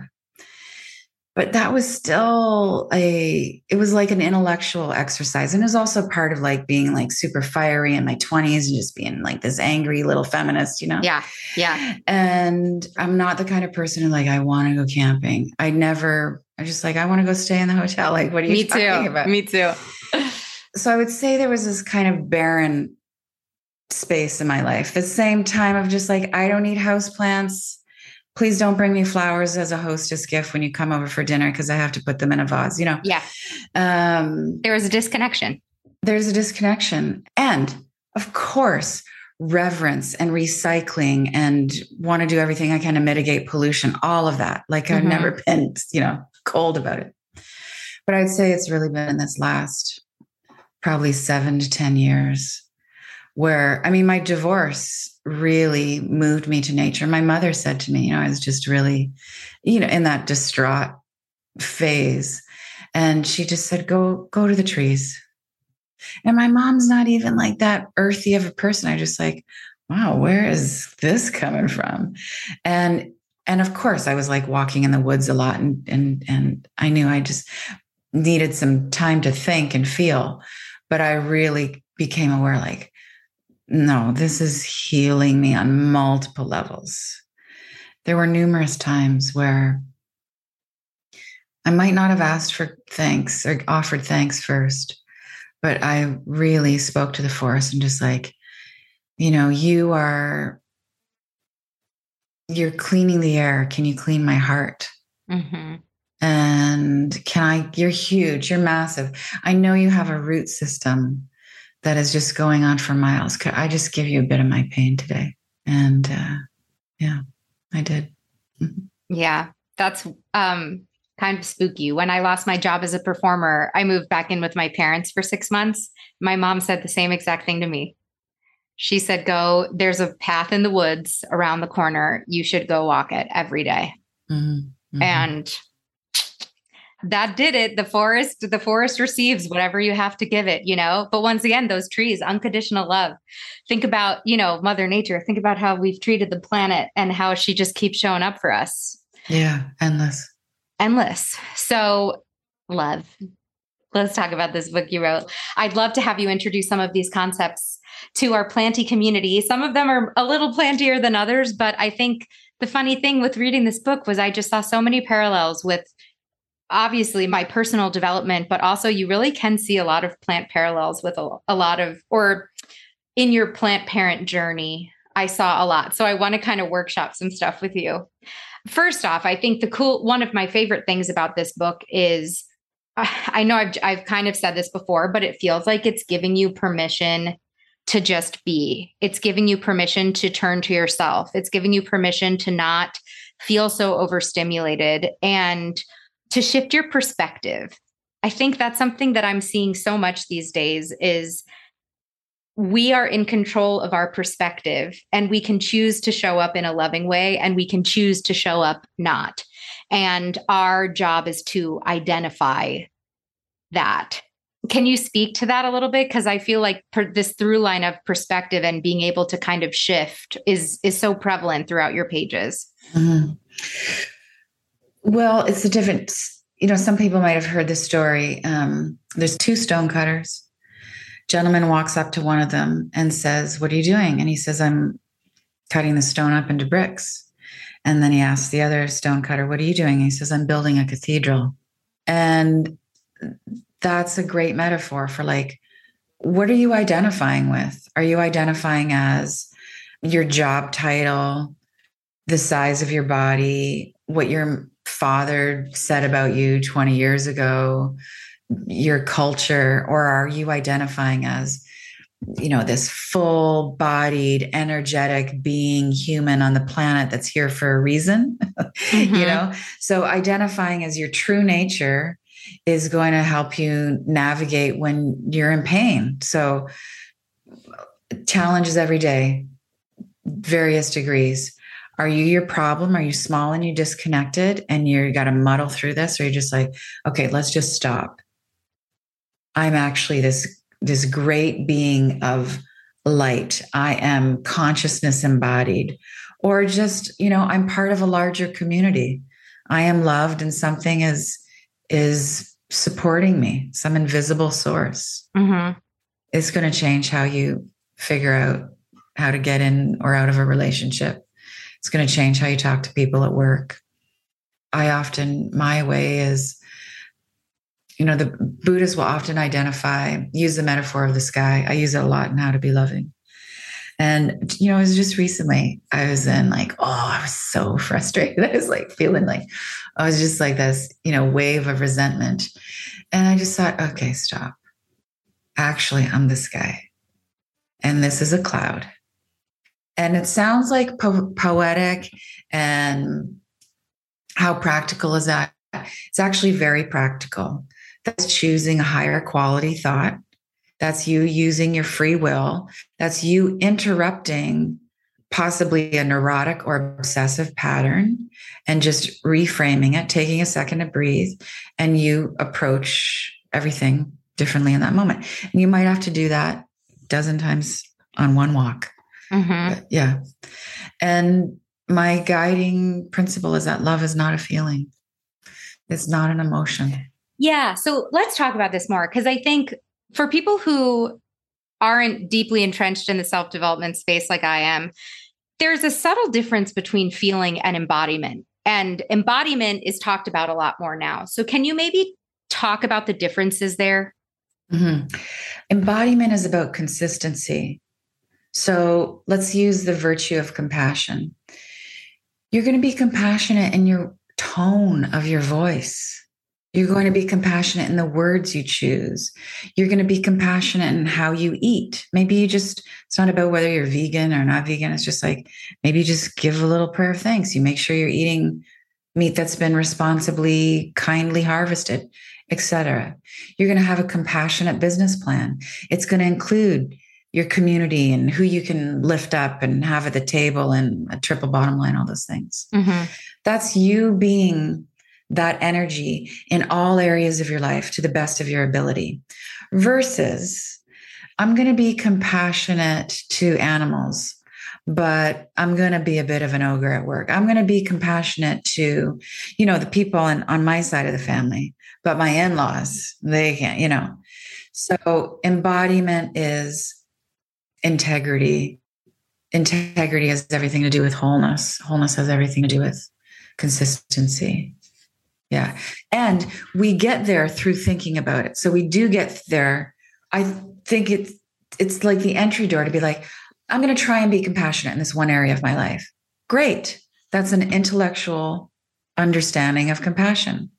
But that was still a, it was like an intellectual exercise. And it was also part of like being like super fiery in my twenties and just being like this angry little feminist, you know? Yeah. Yeah. And I'm not the kind of person who like, I want to go camping. I never, I just like, I want to go stay in the hotel. Like, what are you Me talking too. about? Me too. So I would say there was this kind of barren space in my life. At the same time of just like, I don't need houseplants. Please don't bring me flowers as a hostess gift when you come over for dinner because I have to put them in a vase, you know? Yeah. Um, there was a disconnection. There's a disconnection. And of course, reverence and recycling and want to do everything I can to mitigate pollution, all of that. Like I've mm-hmm. never been, you know, cold about it. But I'd say it's really been in this last probably seven to ten years where, I mean, my divorce really moved me to nature. My mother said to me, you know, I was just really, you know, in that distraught phase. And she just said, go, go to the trees. And my mom's not even like that earthy of a person. I just like, wow, where is this coming from? And, and of course I was like walking in the woods a lot and, and, and I knew I just needed some time to think and feel, but I really became aware, like, no, this is healing me on multiple levels. There were numerous times where I might not have asked for thanks or offered thanks first, but I really spoke to the forest and just like, you know, you are, you're cleaning the air. Can you clean my heart? Mm-hmm. And can I, you're huge, you're massive. I know you have a root system that is just going on for miles. Could I just give you a bit of my pain today? And uh, yeah, I did. Mm-hmm. Yeah, that's um, kind of spooky. When I lost my job as a performer, I moved back in with my parents for six months. My mom said the same exact thing to me. She said, go, there's a path in the woods around the corner. You should go walk it every day. Mm-hmm. Mm-hmm. And that did it. The forest, the forest receives whatever you have to give it, you know, but once again, those trees, unconditional love. Think about, you know, Mother Nature, think about how we've treated the planet and how she just keeps showing up for us. Yeah. Endless. Endless. So love. Let's talk about this book you wrote. I'd love to have you introduce some of these concepts to our planty community. Some of them are a little plantier than others, but I think the funny thing with reading this book was I just saw so many parallels with obviously my personal development, but also you really can see a lot of plant parallels with a, a lot of, or in your plant parent journey, I saw a lot. So I want to kind of workshop some stuff with you. First off, I think the cool, one of my favorite things about this book is I know I've, I've kind of said this before, but it feels like it's giving you permission to just be. It's giving you permission to turn to yourself. It's giving you permission to not feel so overstimulated and to shift your perspective. I think that's something that I'm seeing so much these days is we are in control of our perspective, and we can choose to show up in a loving way, and we can choose to show up not. And our job is to identify that. Can you speak to that a little bit? Because I feel like per- this through line of perspective and being able to kind of shift is is so prevalent throughout your pages. Mm-hmm. Well, it's a different, you know, some people might have heard the story. Um, there's two stonecutters. Gentleman walks up to one of them and says, "What are you doing?" And he says, "I'm cutting the stone up into bricks." And then he asks the other stonecutter, "What are you doing?" And he says, "I'm building a cathedral." And that's a great metaphor for like, what are you identifying with? Are you identifying as your job title, the size of your body, what your father said about you twenty years ago, your culture, or are you identifying as, you know, this full-bodied, energetic being, human on the planet that's here for a reason? Mm-hmm. You know, so identifying as your true nature is going to help you navigate when you're in pain. So challenges every day, various degrees. Are you your problem? Are you small and you disconnected and you got to muddle through this? Or you're just like, okay, let's just stop. I'm actually this, this great being of light. I am consciousness embodied. Or just, you know, I'm part of a larger community. I am loved and something is, is supporting me, some invisible source. Mm-hmm. It's going to change how you figure out how to get in or out of a relationship. It's going to change how you talk to people at work. I often, my way is, you know, the Buddhists will often identify, use the metaphor of the sky. I use it a lot in How to Be Loving. And, you know, it was just recently, I was in like, oh, I was so frustrated. I was like feeling like, I was just like this, you know, wave of resentment. And I just thought, okay, stop. Actually, I'm the sky. And this is a cloud. And it sounds like po- poetic and how practical is that? It's actually very practical. That's choosing a higher quality thought. That's you using your free will. That's you interrupting possibly a neurotic or obsessive pattern and just reframing it, taking a second to breathe, and you approach everything differently in that moment. And you might have to do that a dozen times on one walk. Mm-hmm. But yeah. And my guiding principle is that love is not a feeling. It's not an emotion. Yeah. So let's talk about this more, because I think for people who aren't deeply entrenched in the self-development space like I am, there's a subtle difference between feeling and embodiment. And embodiment is talked about a lot more now. So can you maybe talk about the differences there? Mm-hmm. Embodiment is about consistency. So let's use the virtue of compassion. You're going to be compassionate in your tone of your voice. You're going to be compassionate in the words you choose. You're going to be compassionate in how you eat. Maybe you just, it's not about whether you're vegan or not vegan. It's just like, maybe you just give a little prayer of thanks. You make sure you're eating meat that's been responsibly, kindly harvested, et cetera. You're going to have a compassionate business plan. It's going to include your community and who you can lift up and have at the table and a triple bottom line, all those things. Mm-hmm. That's you being that energy in all areas of your life to the best of your ability, versus I'm going to be compassionate to animals, but I'm going to be a bit of an ogre at work. I'm going to be compassionate to, you know, the people on, on my side of the family, but my in-laws, they can't, you know. So embodiment is integrity. Integrity has everything to do with wholeness. Wholeness has everything to do with consistency. Yeah. And we get there through thinking about it. So we do get there. I think it's, it's like the entry door to be like, I'm going to try and be compassionate in this one area of my life. Great. That's an intellectual understanding of compassion.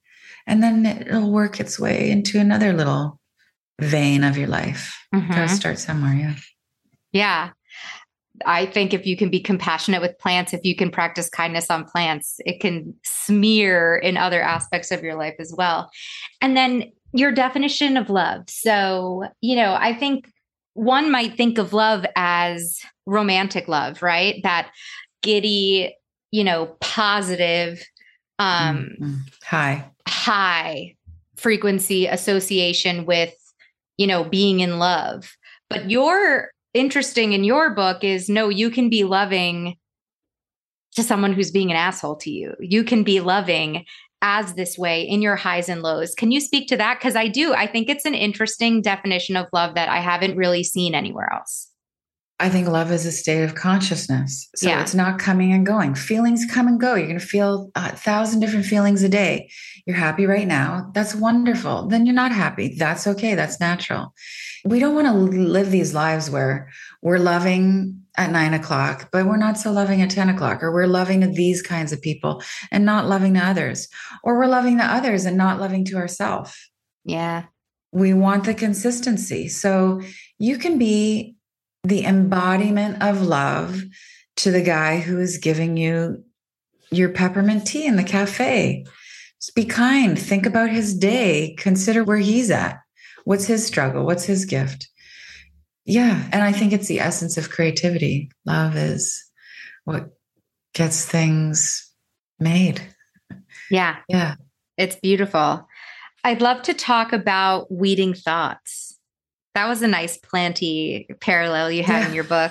And then it'll work its way into another little vein of your life. Mm-hmm. Gotta start somewhere. Yeah. Yeah. I think if you can be compassionate with plants, if you can practice kindness on plants, it can smear in other aspects of your life as well. And then your definition of love. So, you know, I think one might think of love as romantic love, right? That giddy, you know, positive, um, mm-hmm. high, high frequency association with, you know, being in love. But your interesting in your book is no, you can be loving to someone who's being an asshole to you. You can be loving as this way in your highs and lows. Can you speak to that? Because I do. I think it's an interesting definition of love that I haven't really seen anywhere else. I think love is a state of consciousness. So yeah. It's not coming and going. Feelings come and go. You're going to feel a thousand different feelings a day. You're happy right now. That's wonderful. Then you're not happy. That's okay. That's natural. We don't want to live these lives where we're loving at nine o'clock, but we're not so loving at ten o'clock, or we're loving to these kinds of people and not loving to others, or we're loving to others and not loving to ourselves. Yeah. We want the consistency. So you can be the embodiment of love to the guy who is giving you your peppermint tea in the cafe. Just be kind. Think about his day. Consider where he's at. What's his struggle? What's his gift? Yeah. And I think it's the essence of creativity. Love is what gets things made. Yeah. Yeah. It's beautiful. I'd love to talk about weeding thoughts. That was a nice planty parallel you had yeah. in your book.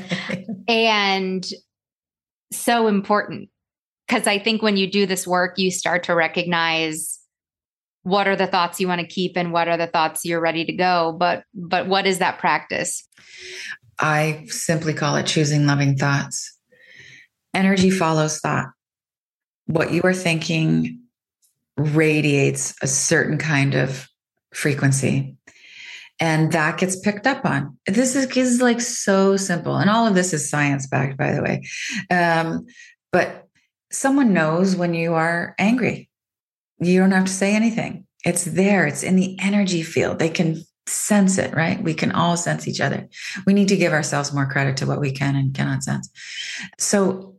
And so important, because I think when you do this work, you start to recognize what are the thoughts you want to keep and what are the thoughts you're ready to go. But, but what is that practice? I simply call it choosing loving thoughts. Energy follows thought. What you are thinking radiates a certain kind of frequency. And that gets picked up on. This is, is like so simple. And all of this is science backed, by the way. Um, but someone knows when you are angry. You don't have to say anything. It's there. It's in the energy field. They can sense it, right? We can all sense each other. We need to give ourselves more credit to what we can and cannot sense. So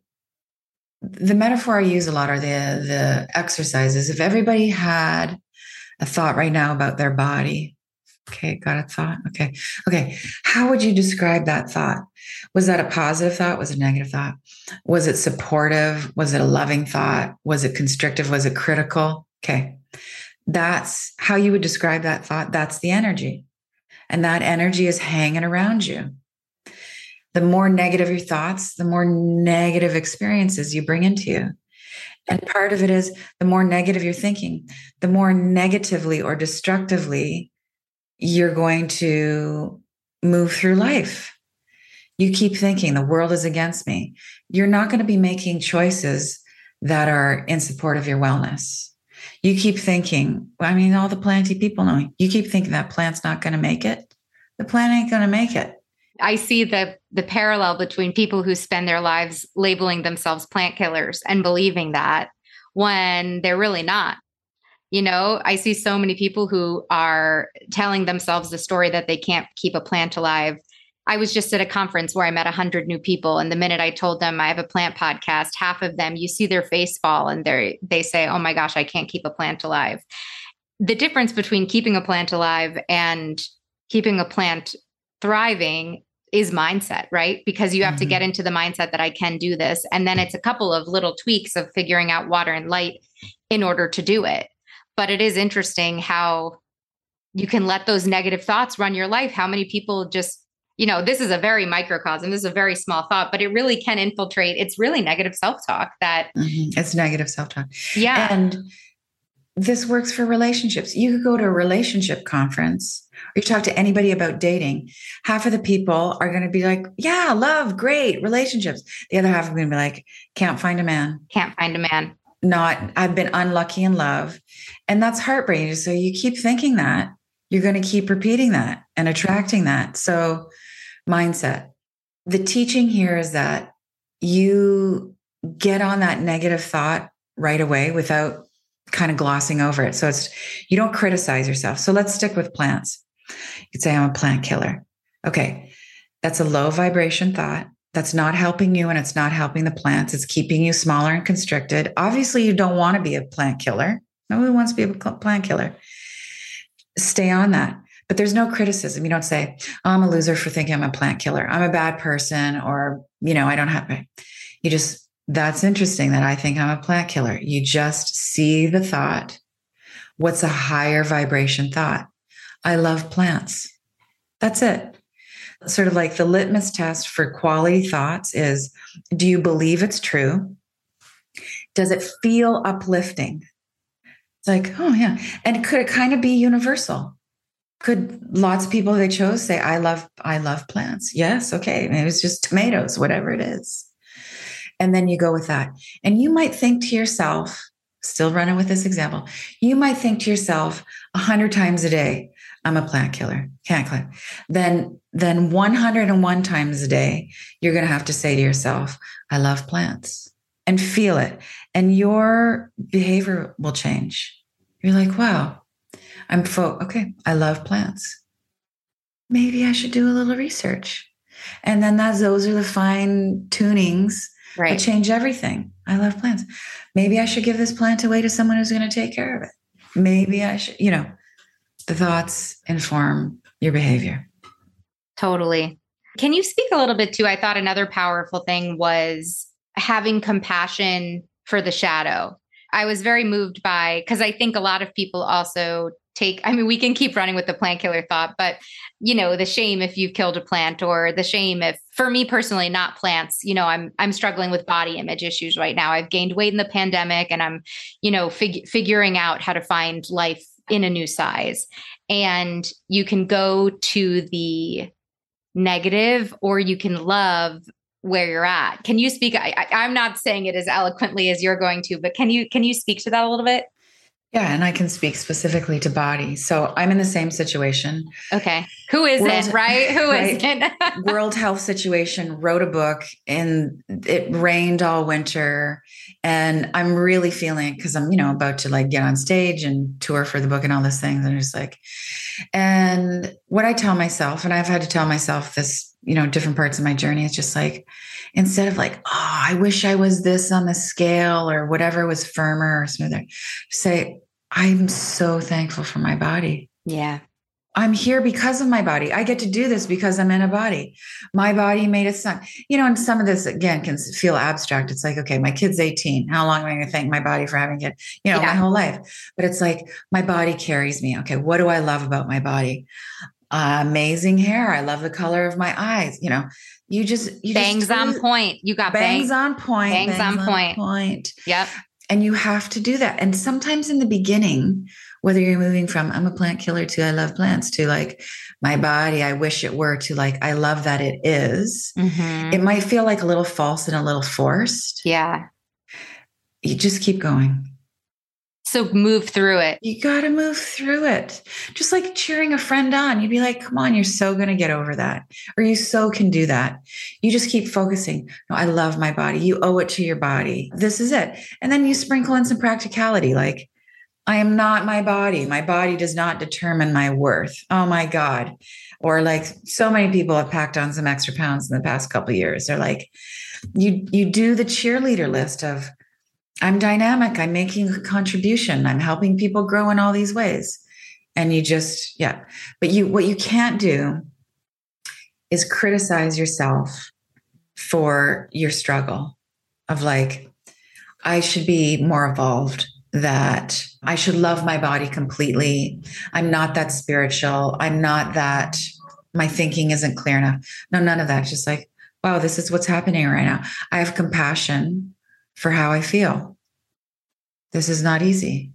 the metaphor I use a lot are the, the exercises. If everybody had a thought right now about their body, okay, got a thought. Okay. Okay. How would you describe that thought? Was that a positive thought? Was it a negative thought? Was it supportive? Was it a loving thought? Was it constrictive? Was it critical? Okay. That's how you would describe that thought. That's the energy. And that energy is hanging around you. The more negative your thoughts, the more negative experiences you bring into you. And part of it is the more negative you're thinking, the more negatively or destructively you're going to move through life. You keep thinking the world is against me. You're not going to be making choices that are in support of your wellness. You keep thinking, I mean, all the planty people know, you keep thinking that plant's not going to make it. The plant ain't going to make it. I see the the parallel between people who spend their lives labeling themselves plant killers and believing that when they're really not. You know, I see so many people who are telling themselves the story that they can't keep a plant alive. I was just at a conference where I met a hundred new people. And the minute I told them I have a plant podcast, half of them, you see their face fall and they they say, oh my gosh, I can't keep a plant alive. The difference between keeping a plant alive and keeping a plant thriving is mindset, right? Because you have mm-hmm. to get into the mindset that I can do this. And then it's a couple of little tweaks of figuring out water and light in order to do it. But it is interesting how you can let those negative thoughts run your life. How many people just, you know, this is a very microcosm. This is a very small thought, but it really can infiltrate. It's really negative self-talk that mm-hmm. It's negative self-talk. Yeah. And this works for relationships. You could go to a relationship conference or you talk to anybody about dating. Half of the people are going to be like, yeah, love, great, relationships. The other half are going to be like, can't find a man. Can't find a man. Not, I've been unlucky in love. And that's heartbreaking. So you keep thinking that, you're going to keep repeating that and attracting that. So mindset. The teaching here is that you get on that negative thought right away without kind of glossing over it. So it's, you don't criticize yourself. So let's stick with plants. You could say, I'm a plant killer. Okay. That's a low vibration thought. That's not helping you and it's not helping the plants. It's keeping you smaller and constricted. Obviously, you don't want to be a plant killer. Nobody wants to be a plant killer. Stay on that. But there's no criticism. You don't say, oh, I'm a loser for thinking I'm a plant killer. I'm a bad person, or, you know, I don't have, you just, that's interesting that I think I'm a plant killer. You just see the thought. What's a higher vibration thought? I love plants. That's it. Sort of like the litmus test for quality thoughts is, do you believe it's true? Does it feel uplifting? It's like, oh yeah. And could it kind of be universal? Could lots of people they chose say, I love, I love plants. Yes. Okay. Maybe it's just tomatoes, whatever it is. And then you go with that. And you might think to yourself, still running with this example, you might think to yourself a hundred times a day, I'm a plant killer. Can't claim. Then, then one hundred one times a day, you're going to have to say to yourself, I love plants, and feel it. And your behavior will change. You're like, wow, I'm fo- okay. I love plants. Maybe I should do a little research. And then that's, those are the fine tunings right. that change everything. I love plants. Maybe I should give this plant away to someone who's going to take care of it. Maybe I should, you know, the thoughts inform your behavior. Totally. Can you speak a little bit too? I thought another powerful thing was having compassion for the shadow. I was very moved by, because I think a lot of people also take, I mean, we can keep running with the plant killer thought, but you know, the shame if you've killed a plant, or the shame if, for me personally, not plants, you know, I'm, I'm struggling with body image issues right now. I've gained weight in the pandemic and I'm, you know, fig- figuring out how to find life in a new size. And you can go to the negative or you can love where you're at. Can you speak? I, I, I'm not saying it as eloquently as you're going to, but can you, can you speak to that a little bit? Yeah. And I can speak specifically to body. So I'm in the same situation. Okay. Who is World, it, right? Who right? is it? World Health Situation, wrote a book and it rained all winter. And I'm really feeling, because I'm, you know, about to like get on stage and tour for the book and all these things. And it's like, and what I tell myself, and I've had to tell myself this, you know, different parts of my journey, it's just like, instead of like, oh, I wish I was this on the scale or whatever was firmer or smoother, say, I'm so thankful for my body. Yeah. I'm here because of my body. I get to do this because I'm in a body. My body made a son. You know, and some of this, again, can feel abstract. It's like, okay, my kid's eighteen. How long am I going to thank my body for having it? You know, yeah. my whole life. But it's like, my body carries me. Okay, what do I love about my body? Uh, amazing hair. I love the color of my eyes. You know, you just... You bangs just on point. You got bangs, bangs on point. Bangs, bangs on, on point. point. Yep. And you have to do that. And sometimes in the beginning, whether you're moving from I'm a plant killer to I love plants to like my body, I wish it were, to like I love that it is, mm-hmm. it might feel like a little false and a little forced. Yeah. You just keep going. So move through it. You got to move through it. Just like cheering a friend on. You'd be like, come on, you're so going to get over that. Or you so can do that. You just keep focusing. No, I love my body. You owe it to your body. This is it. And then you sprinkle in some practicality. Like, I am not my body. My body does not determine my worth. Oh my God. Or like so many people have packed on some extra pounds in the past couple of years. They're like, you, you do the cheerleader list of, I'm dynamic. I'm making a contribution. I'm helping people grow in all these ways. And you just, yeah. But you, what you can't do is criticize yourself for your struggle of like, I should be more evolved, that I should love my body completely. I'm not that spiritual. I'm not that, my thinking isn't clear enough. No, none of that. Just like, wow, this is what's happening right now. I have compassion for how I feel. This is not easy.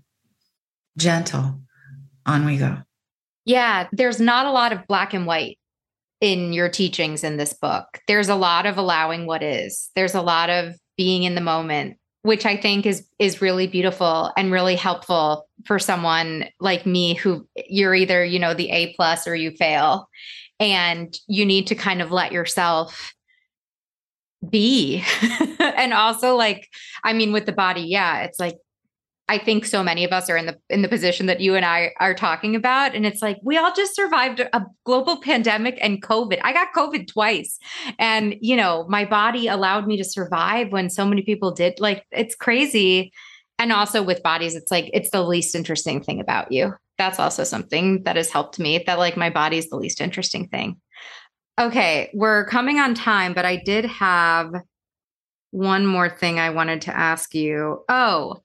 Gentle. On we go. Yeah, there's not a lot of black and white in your teachings in this book. There's a lot of allowing what is. There's a lot of being in the moment, which I think is is really beautiful and really helpful for someone like me who you're either, you know, the A plus or you fail. And you need to kind of let yourself be. And also like, I mean, with the body, yeah, it's like, I think so many of us are in the in the position that you and I are talking about. And it's like, we all just survived a global pandemic and COVID. I got COVID twice. And, you know, my body allowed me to survive when so many people did. Like, it's crazy. And also with bodies, it's like, it's the least interesting thing about you. That's also something that has helped me, that like my body is the least interesting thing. Okay, we're coming on time, but I did have one more thing I wanted to ask you. Oh,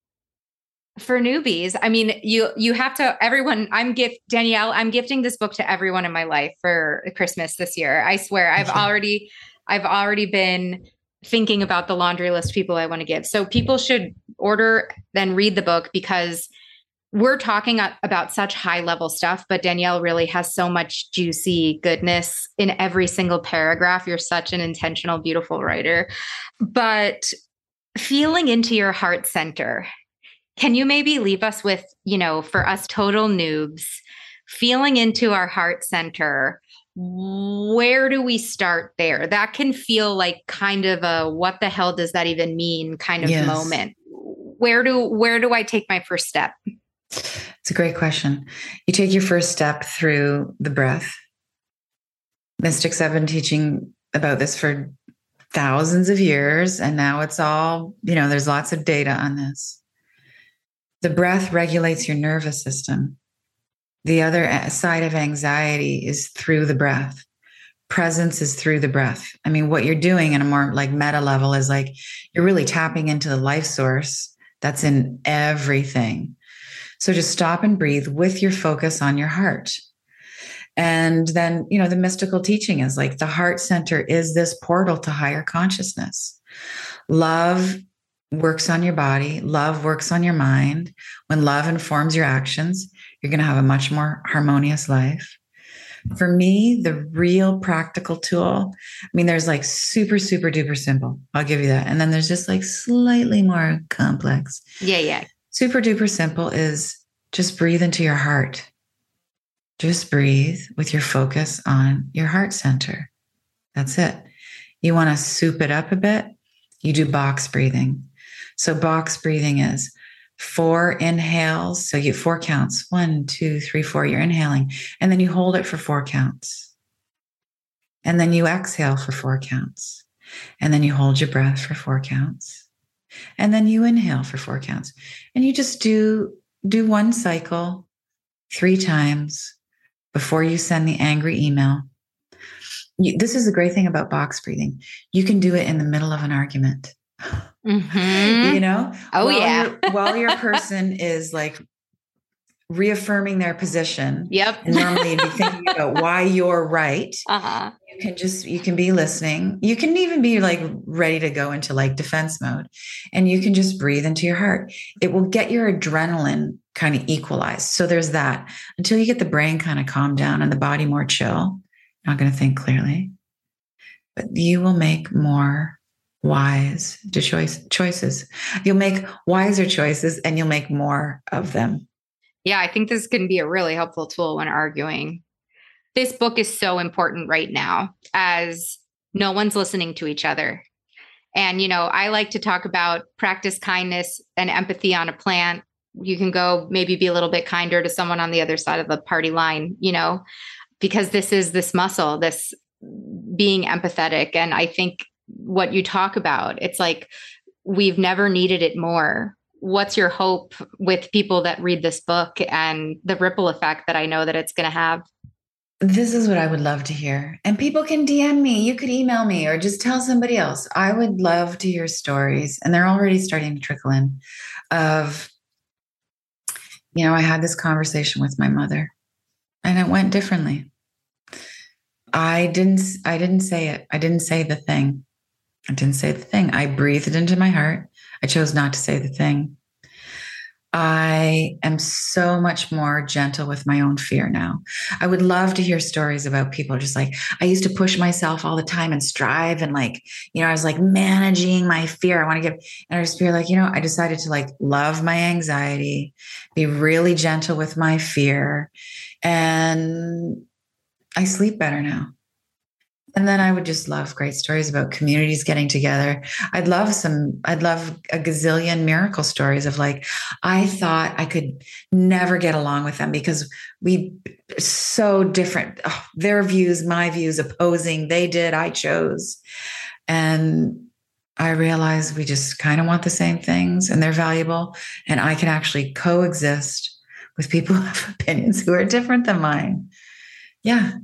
for newbies, I mean, you you have to, everyone, I'm gift Danielle, I'm gifting this book to everyone in my life for Christmas this year. I swear, I've Okay. already, I've already been thinking about the laundry list of people I want to give. So people should order, then read the book, because we're talking about such high level stuff, but Danielle really has so much juicy goodness in every single paragraph. You're such an intentional, beautiful writer. But feeling into your heart center, can you maybe leave us with, you know, for us total noobs, feeling into our heart center, where do we start there? That can feel like kind of a, what the hell does that even mean kind of Yes. moment. Where do, where do I take my first step? It's a great question. You take your first step through the breath. Mystics have been teaching about this for thousands of years, and now it's all, you know, there's lots of data on this. The breath regulates your nervous system. The other side of anxiety is through the breath. Presence is through the breath. I mean, what you're doing on a more like meta level is like, you're really tapping into the life source that's in everything. So just stop and breathe with your focus on your heart. And then, you know, the mystical teaching is like the heart center is this portal to higher consciousness. Love works on your body. Love works on your mind. When love informs your actions, you're going to have a much more harmonious life. For me, the real practical tool, I mean, there's like super, super duper simple. I'll give you that. And then there's just like slightly more complex. Yeah, yeah. Super duper simple is just breathe into your heart. Just breathe with your focus on your heart center. That's it. You want to soup it up a bit? You do box breathing. So box breathing is four inhales. So you four counts. One, two, three, four. You're inhaling. And then you hold it for four counts. And then you exhale for four counts. And then you hold your breath for four counts. And then you inhale for four counts. And you just do, do one cycle three times before you send the angry email. You, this is the great thing about box breathing. You can do it in the middle of an argument. Mm-hmm. You know? Oh, while yeah. your, while your person is like reaffirming their position. Yep. And normally you'd be thinking about why you're right. Uh-huh. You can just, you can be listening. You can even be like ready to go into like defense mode, and you can just breathe into your heart. It will get your adrenaline kind of equalized. So there's that until you get the brain kind of calmed down and the body more chill. You're not going to think clearly, but you will make more wise choice choices. You'll make wiser choices and you'll make more of them. Yeah, I think this can be a really helpful tool when arguing. This book is so important right now as no one's listening to each other. And, you know, I like to talk about practice kindness and empathy on a plant. You can go maybe be a little bit kinder to someone on the other side of the party line, you know, because this is this muscle, this being empathetic. And I think what you talk about, it's like, we've never needed it more. What's your hope with people that read this book and the ripple effect that I know that it's going to have? This is what I would love to hear. And people can D M me. You could email me or just tell somebody else. I would love to hear stories. And they're already starting to trickle in of, you know, I had this conversation with my mother and it went differently. I didn't, I didn't say it. I didn't say the thing. I didn't say the thing. I breathed it into my heart. I chose not to say the thing. I am so much more gentle with my own fear now. I would love to hear stories about people just like, I used to push myself all the time and strive. And like, you know, I was like managing my fear. I want to give, and I just feel like, you know, I decided to like love my anxiety, be really gentle with my fear. And I sleep better now. And then I would just love great stories about communities getting together. I'd love some, I'd love a gazillion miracle stories of like, I thought I could never get along with them because we so different. Oh, their views, my views, opposing. They did, I chose. And I realized we just kind of want the same things and they're valuable. And I can actually coexist with people who have opinions who are different than mine. Yeah.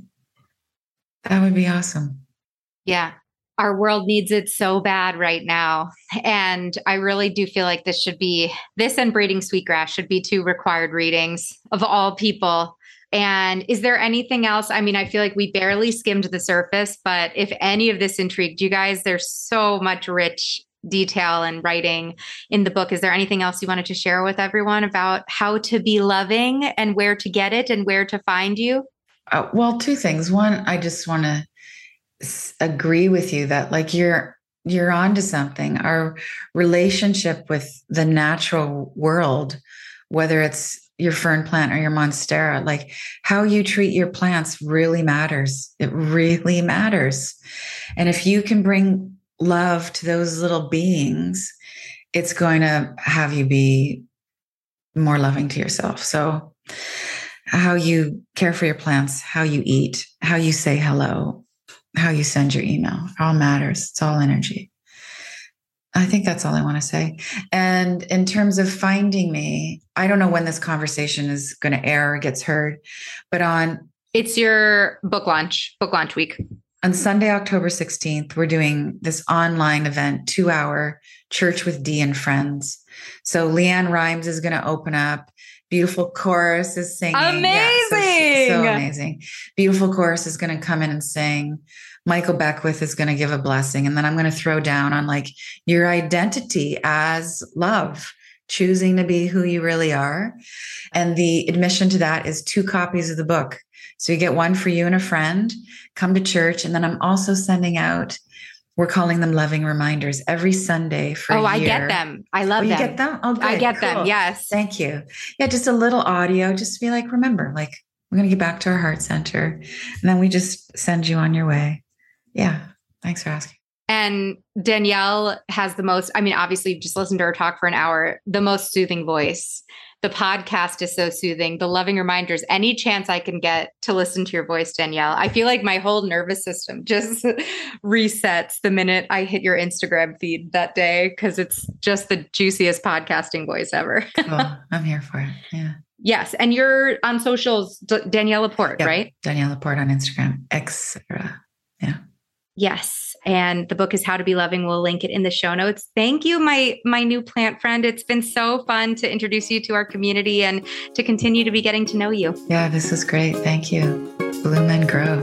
That would be awesome. Yeah. Our world needs it so bad right now. And I really do feel like this should be, this and Braiding Sweetgrass should be two required readings of all people. And is there anything else? I mean, I feel like we barely skimmed the surface, but if any of this intrigued you guys, there's so much rich detail and writing in the book. Is there anything else you wanted to share with everyone about how to be loving and where to get it and where to find you? Uh, well, two things. One, I just want to s- agree with you that like you're you're onto something. Our relationship with the natural world, whether it's your fern plant or your monstera, like how you treat your plants really matters. It really matters. And if you can bring love to those little beings, it's going to have you be more loving to yourself. So how you care for your plants, how you eat, how you say hello, how you send your email, it all matters. It's all energy. I think that's all I want to say. And in terms of finding me, I don't know when this conversation is going to air or gets heard, but on... It's your book launch, book launch week. On Sunday, October sixteenth, we're doing this online event, two hour Church with Dee and Friends. So Leanne Rimes is going to open up. Beautiful chorus is singing. Amazing. Yeah, so, so amazing. Beautiful chorus is going to come in and sing. Michael Beckwith is going to give a blessing. And then I'm going to throw down on like your identity as love, choosing to be who you really are. And the admission to that is two copies of the book. So you get one for you and a friend, come to church. And then I'm also sending out, we're calling them loving reminders every Sunday for oh, a year. I get them. I love oh, them. You get them? Oh, good. I get Cool. them. Yes. Thank you. Yeah. Just a little audio, just to be like, remember, like we're going to get back to our heart center. And then we just send you on your way. Yeah. Thanks for asking. And Danielle has the most, I mean, obviously you've just listened to her talk for an hour, the most soothing voice. The podcast is so soothing. The loving reminders, any chance I can get to listen to your voice, Danielle, I feel like my whole nervous system just resets the minute I hit your Instagram feed that day, because it's just the juiciest podcasting voice ever. Cool. I'm here for it. Yeah. Yes. And you're on socials, D- Danielle Laporte, yep. right? Danielle Laporte on Instagram, et cetera. Yeah. Yes. And the book is How to Be Loving. We'll link it in the show notes. Thank you, my my new plant friend. It's been so fun to introduce you to our community and to continue to be getting to know you. Yeah, this is great. Thank you. Bloom and grow.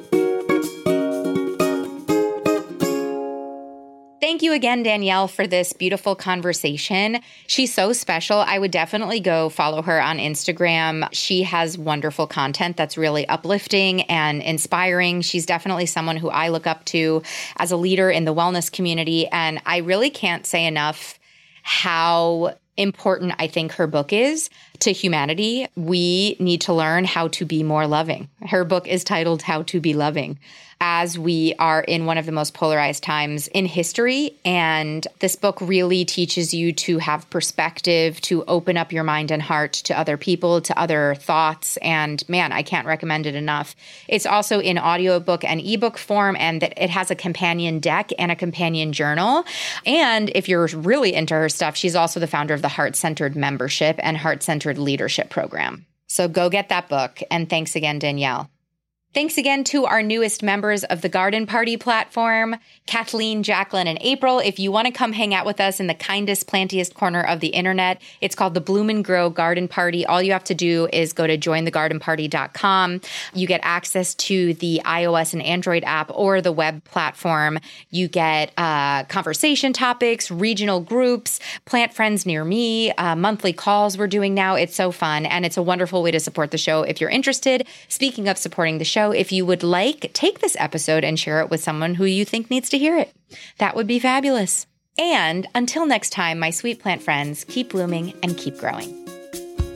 Thank you again, Danielle, for this beautiful conversation. She's so special. I would definitely go follow her on Instagram. She has wonderful content that's really uplifting and inspiring. She's definitely someone who I look up to as a leader in the wellness community. And I really can't say enough how important I think her book is to humanity. We need to learn how to be more loving. Her book is titled How to Be Loving, as we are in one of the most polarized times in history. And this book really teaches you to have perspective, to open up your mind and heart to other people, to other thoughts. And man, I can't recommend it enough. It's also in audiobook and ebook form, and that it has a companion deck and a companion journal. And if you're really into her stuff, she's also the founder of the Heart-Centered Membership and Heart-Centered Leadership Program. So go get that book. And thanks again, Danielle. Thanks again to our newest members of the Garden Party platform, Kathleen, Jacqueline, and April. If you want to come hang out with us in the kindest, plantiest corner of the internet, it's called the Bloom and Grow Garden Party. All you have to do is go to join the garden party dot com. You get access to the iOS and Android app or the web platform. You get uh, conversation topics, regional groups, plant friends near me, uh, monthly calls we're doing now. It's so fun, and it's a wonderful way to support the show if you're interested. Speaking of supporting the show, if you would like, take this episode and share it with someone who you think needs to hear it. That would be fabulous. And until next time, my sweet plant friends, keep blooming and keep growing.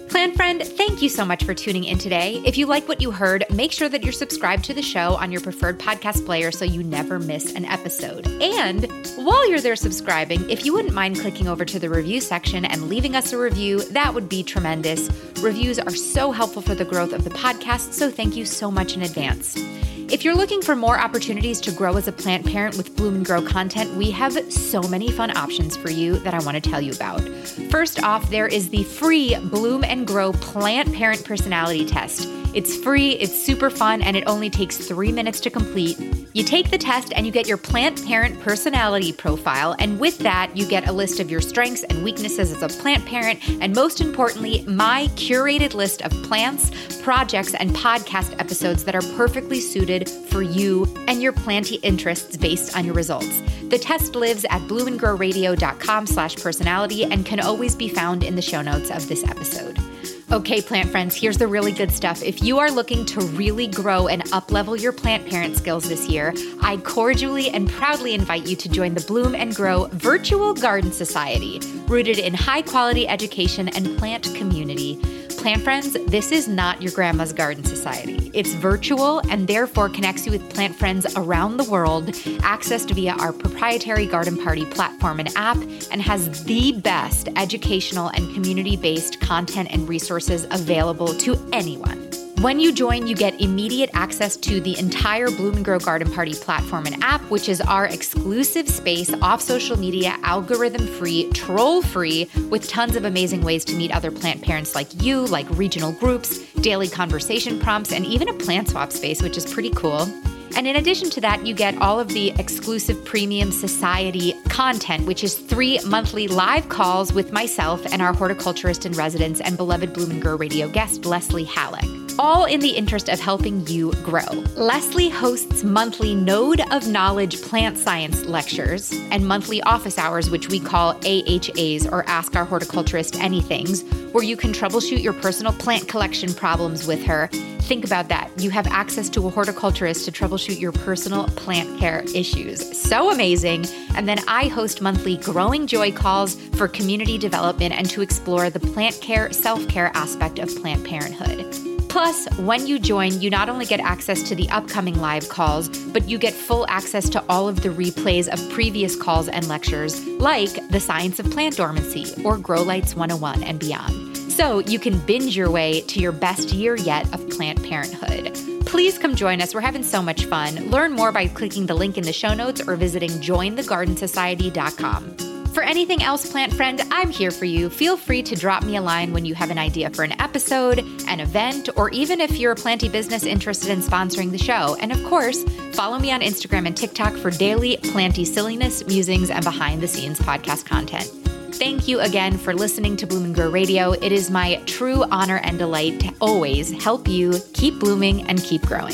Plant friend, thank you so much for tuning in today. If you like what you heard, make sure that you're subscribed to the show on your preferred podcast player so you never miss an episode. And while you're there subscribing, if you wouldn't mind clicking over to the review section and leaving us a review, that would be tremendous. Reviews are so helpful for the growth of the podcast, so thank you so much in advance. If you're looking for more opportunities to grow as a plant parent with Bloom and Grow content, we have so many fun options for you that I want to tell you about. First off, there is the free Bloom and Grow Plant Parent Personality Test. It's free, it's super fun, and it only takes three minutes to complete. You take the test and you get your plant parent personality profile, and with that, you get a list of your strengths and weaknesses as a plant parent, and most importantly, my curated list of plants, projects, and podcast episodes that are perfectly suited for you and your planty interests based on your results. The test lives at bloomandgrowradio.com slash personality and can always be found in the show notes of this episode. Okay, plant friends, here's the really good stuff. If you are looking to really grow and up-level your plant parent skills this year, I cordially and proudly invite you to join the Bloom and Grow Virtual Garden Society, rooted in high-quality education and plant community. Plant friends, this is not your grandma's garden society. It's virtual and therefore connects you with plant friends around the world, accessed via our proprietary Garden Party platform and app, and has the best educational and community-based content and resources available to anyone. When you join, you get immediate access to the entire Bloom and Grow Garden Party platform and app, which is our exclusive space off social media, algorithm-free, troll-free, with tons of amazing ways to meet other plant parents like you, like regional groups, daily conversation prompts, and even a plant swap space, which is pretty cool. And in addition to that, you get all of the exclusive premium society content, which is three monthly live calls with myself and our horticulturist in residence and beloved Bloom and Grow Radio guest, Leslie Halleck, all in the interest of helping you grow. Leslie hosts monthly Node of Knowledge plant science lectures and monthly office hours, which we call A H As, or Ask Our Horticulturist Anythings, where you can troubleshoot your personal plant collection problems with her. Think about that. You have access to a horticulturist to troubleshoot your personal plant care issues. So amazing. And then I host monthly Growing Joy calls for community development and to explore the plant care, self-care aspect of plant parenthood. Plus, when you join, you not only get access to the upcoming live calls, but you get full access to all of the replays of previous calls and lectures, like The Science of Plant Dormancy or Grow Lights one oh one and beyond. So you can binge your way to your best year yet of plant parenthood. Please come join us. We're having so much fun. Learn more by clicking the link in the show notes or visiting join the garden society dot com. For anything else, plant friend, I'm here for you. Feel free to drop me a line when you have an idea for an episode, an event, or even if you're a planty business interested in sponsoring the show. And of course, follow me on Instagram and TikTok for daily planty silliness, musings, and behind-the-scenes podcast content. Thank you again for listening to Bloom and Grow Radio. It is my true honor and delight to always help you keep blooming and keep growing.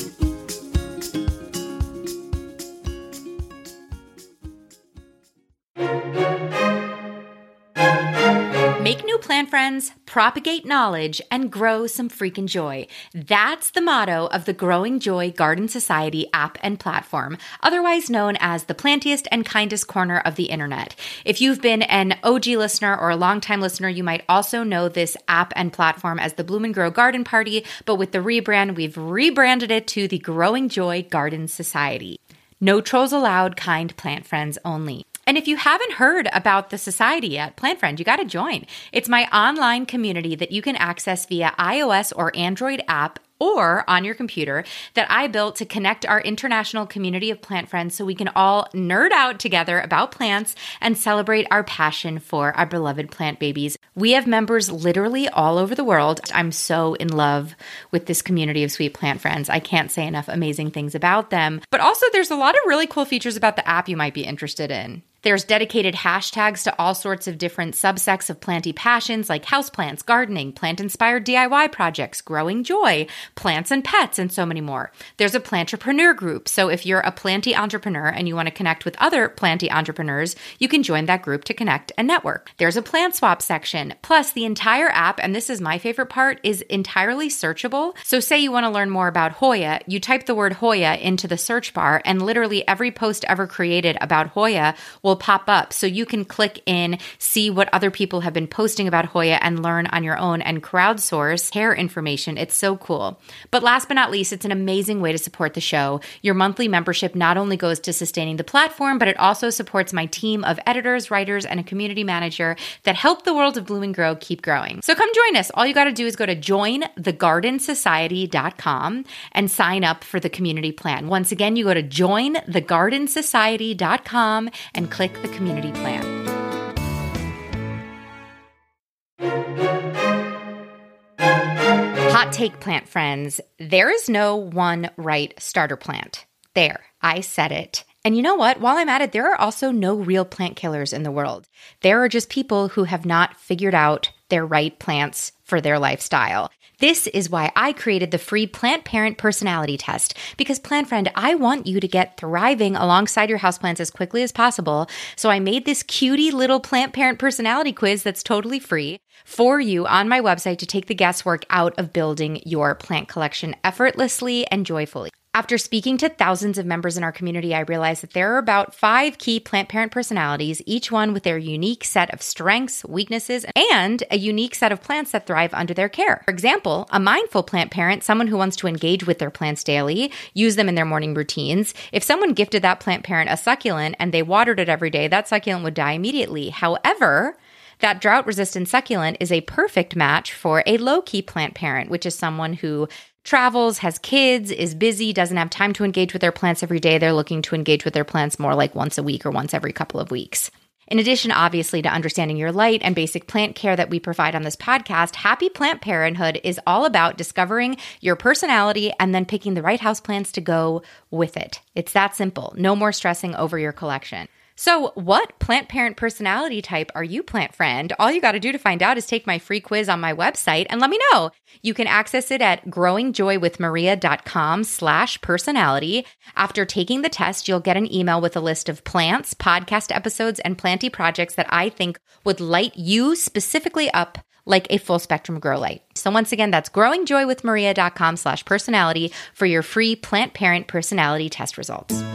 Make new plant friends, propagate knowledge, and grow some freaking joy. That's the motto of the Growing Joy Garden Society app and platform, otherwise known as the plantiest and kindest corner of the internet. If you've been an O G listener or a longtime listener, you might also know this app and platform as the Bloom and Grow Garden Party, but with the rebrand, we've rebranded it to the Growing Joy Garden Society. No trolls allowed, kind plant friends only. And if you haven't heard about the society yet, Plant Friend, you got to join. It's my online community that you can access via iOS or Android app or on your computer that I built to connect our international community of plant friends so we can all nerd out together about plants and celebrate our passion for our beloved plant babies. We have members literally all over the world. I'm so in love with this community of sweet plant friends. I can't say enough amazing things about them. But also there's a lot of really cool features about the app you might be interested in. There's dedicated hashtags to all sorts of different subsects of planty passions like houseplants, gardening, plant-inspired D I Y projects, growing joy, plants and pets, and so many more. There's a plantrepreneur group, so if you're a planty entrepreneur and you want to connect with other planty entrepreneurs, you can join that group to connect and network. There's a plant swap section. Plus, the entire app, and this is my favorite part, is entirely searchable. So say you want to learn more about Hoya, you type the word Hoya into the search bar, and literally every post ever created about Hoya will will pop up so you can click in, see what other people have been posting about Hoya and learn on your own and crowdsource care information. It's so cool. But last but not least, it's an amazing way to support the show. Your monthly membership not only goes to sustaining the platform, but it also supports my team of editors, writers, and a community manager that help the world of Bloom and Grow keep growing. So come join us. All you got to do is go to join the garden society dot com and sign up for the community plan. Once again, you go to join the garden society dot com and click the community plan. Hot take, plant friends. There is no one right starter plant. There, I said it. And you know what? While I'm at it, there are also no real plant killers in the world. There are just people who have not figured out their right plants for their lifestyle. This is why I created the free Plant Parent Personality Test. Because, plant friend, I want you to get thriving alongside your houseplants as quickly as possible. So I made this cutie little Plant Parent Personality Quiz that's totally free for you on my website to take the guesswork out of building your plant collection effortlessly and joyfully. After speaking to thousands of members in our community, I realized that there are about five key plant parent personalities, each one with their unique set of strengths, weaknesses, and a unique set of plants that thrive under their care. For example, a mindful plant parent, someone who wants to engage with their plants daily, use them in their morning routines. If someone gifted that plant parent a succulent and they watered it every day, that succulent would die immediately. However, that drought-resistant succulent is a perfect match for a low-key plant parent, which is someone who travels, has kids, is busy, doesn't have time to engage with their plants every day. They're looking to engage with their plants more like once a week or once every couple of weeks. In addition, obviously, to understanding your light and basic plant care that we provide on this podcast, Happy Plant Parenthood is all about discovering your personality and then picking the right houseplants to go with it. It's that simple. No more stressing over your collection. So what plant parent personality type are you, plant friend? All you got to do to find out is take my free quiz on my website and let me know. You can access it at growingjoywithmaria.com slash personality. After taking the test, you'll get an email with a list of plants, podcast episodes, and planty projects that I think would light you specifically up like a full spectrum grow light. So once again, that's growingjoywithmaria.com slash personality for your free plant parent personality test results.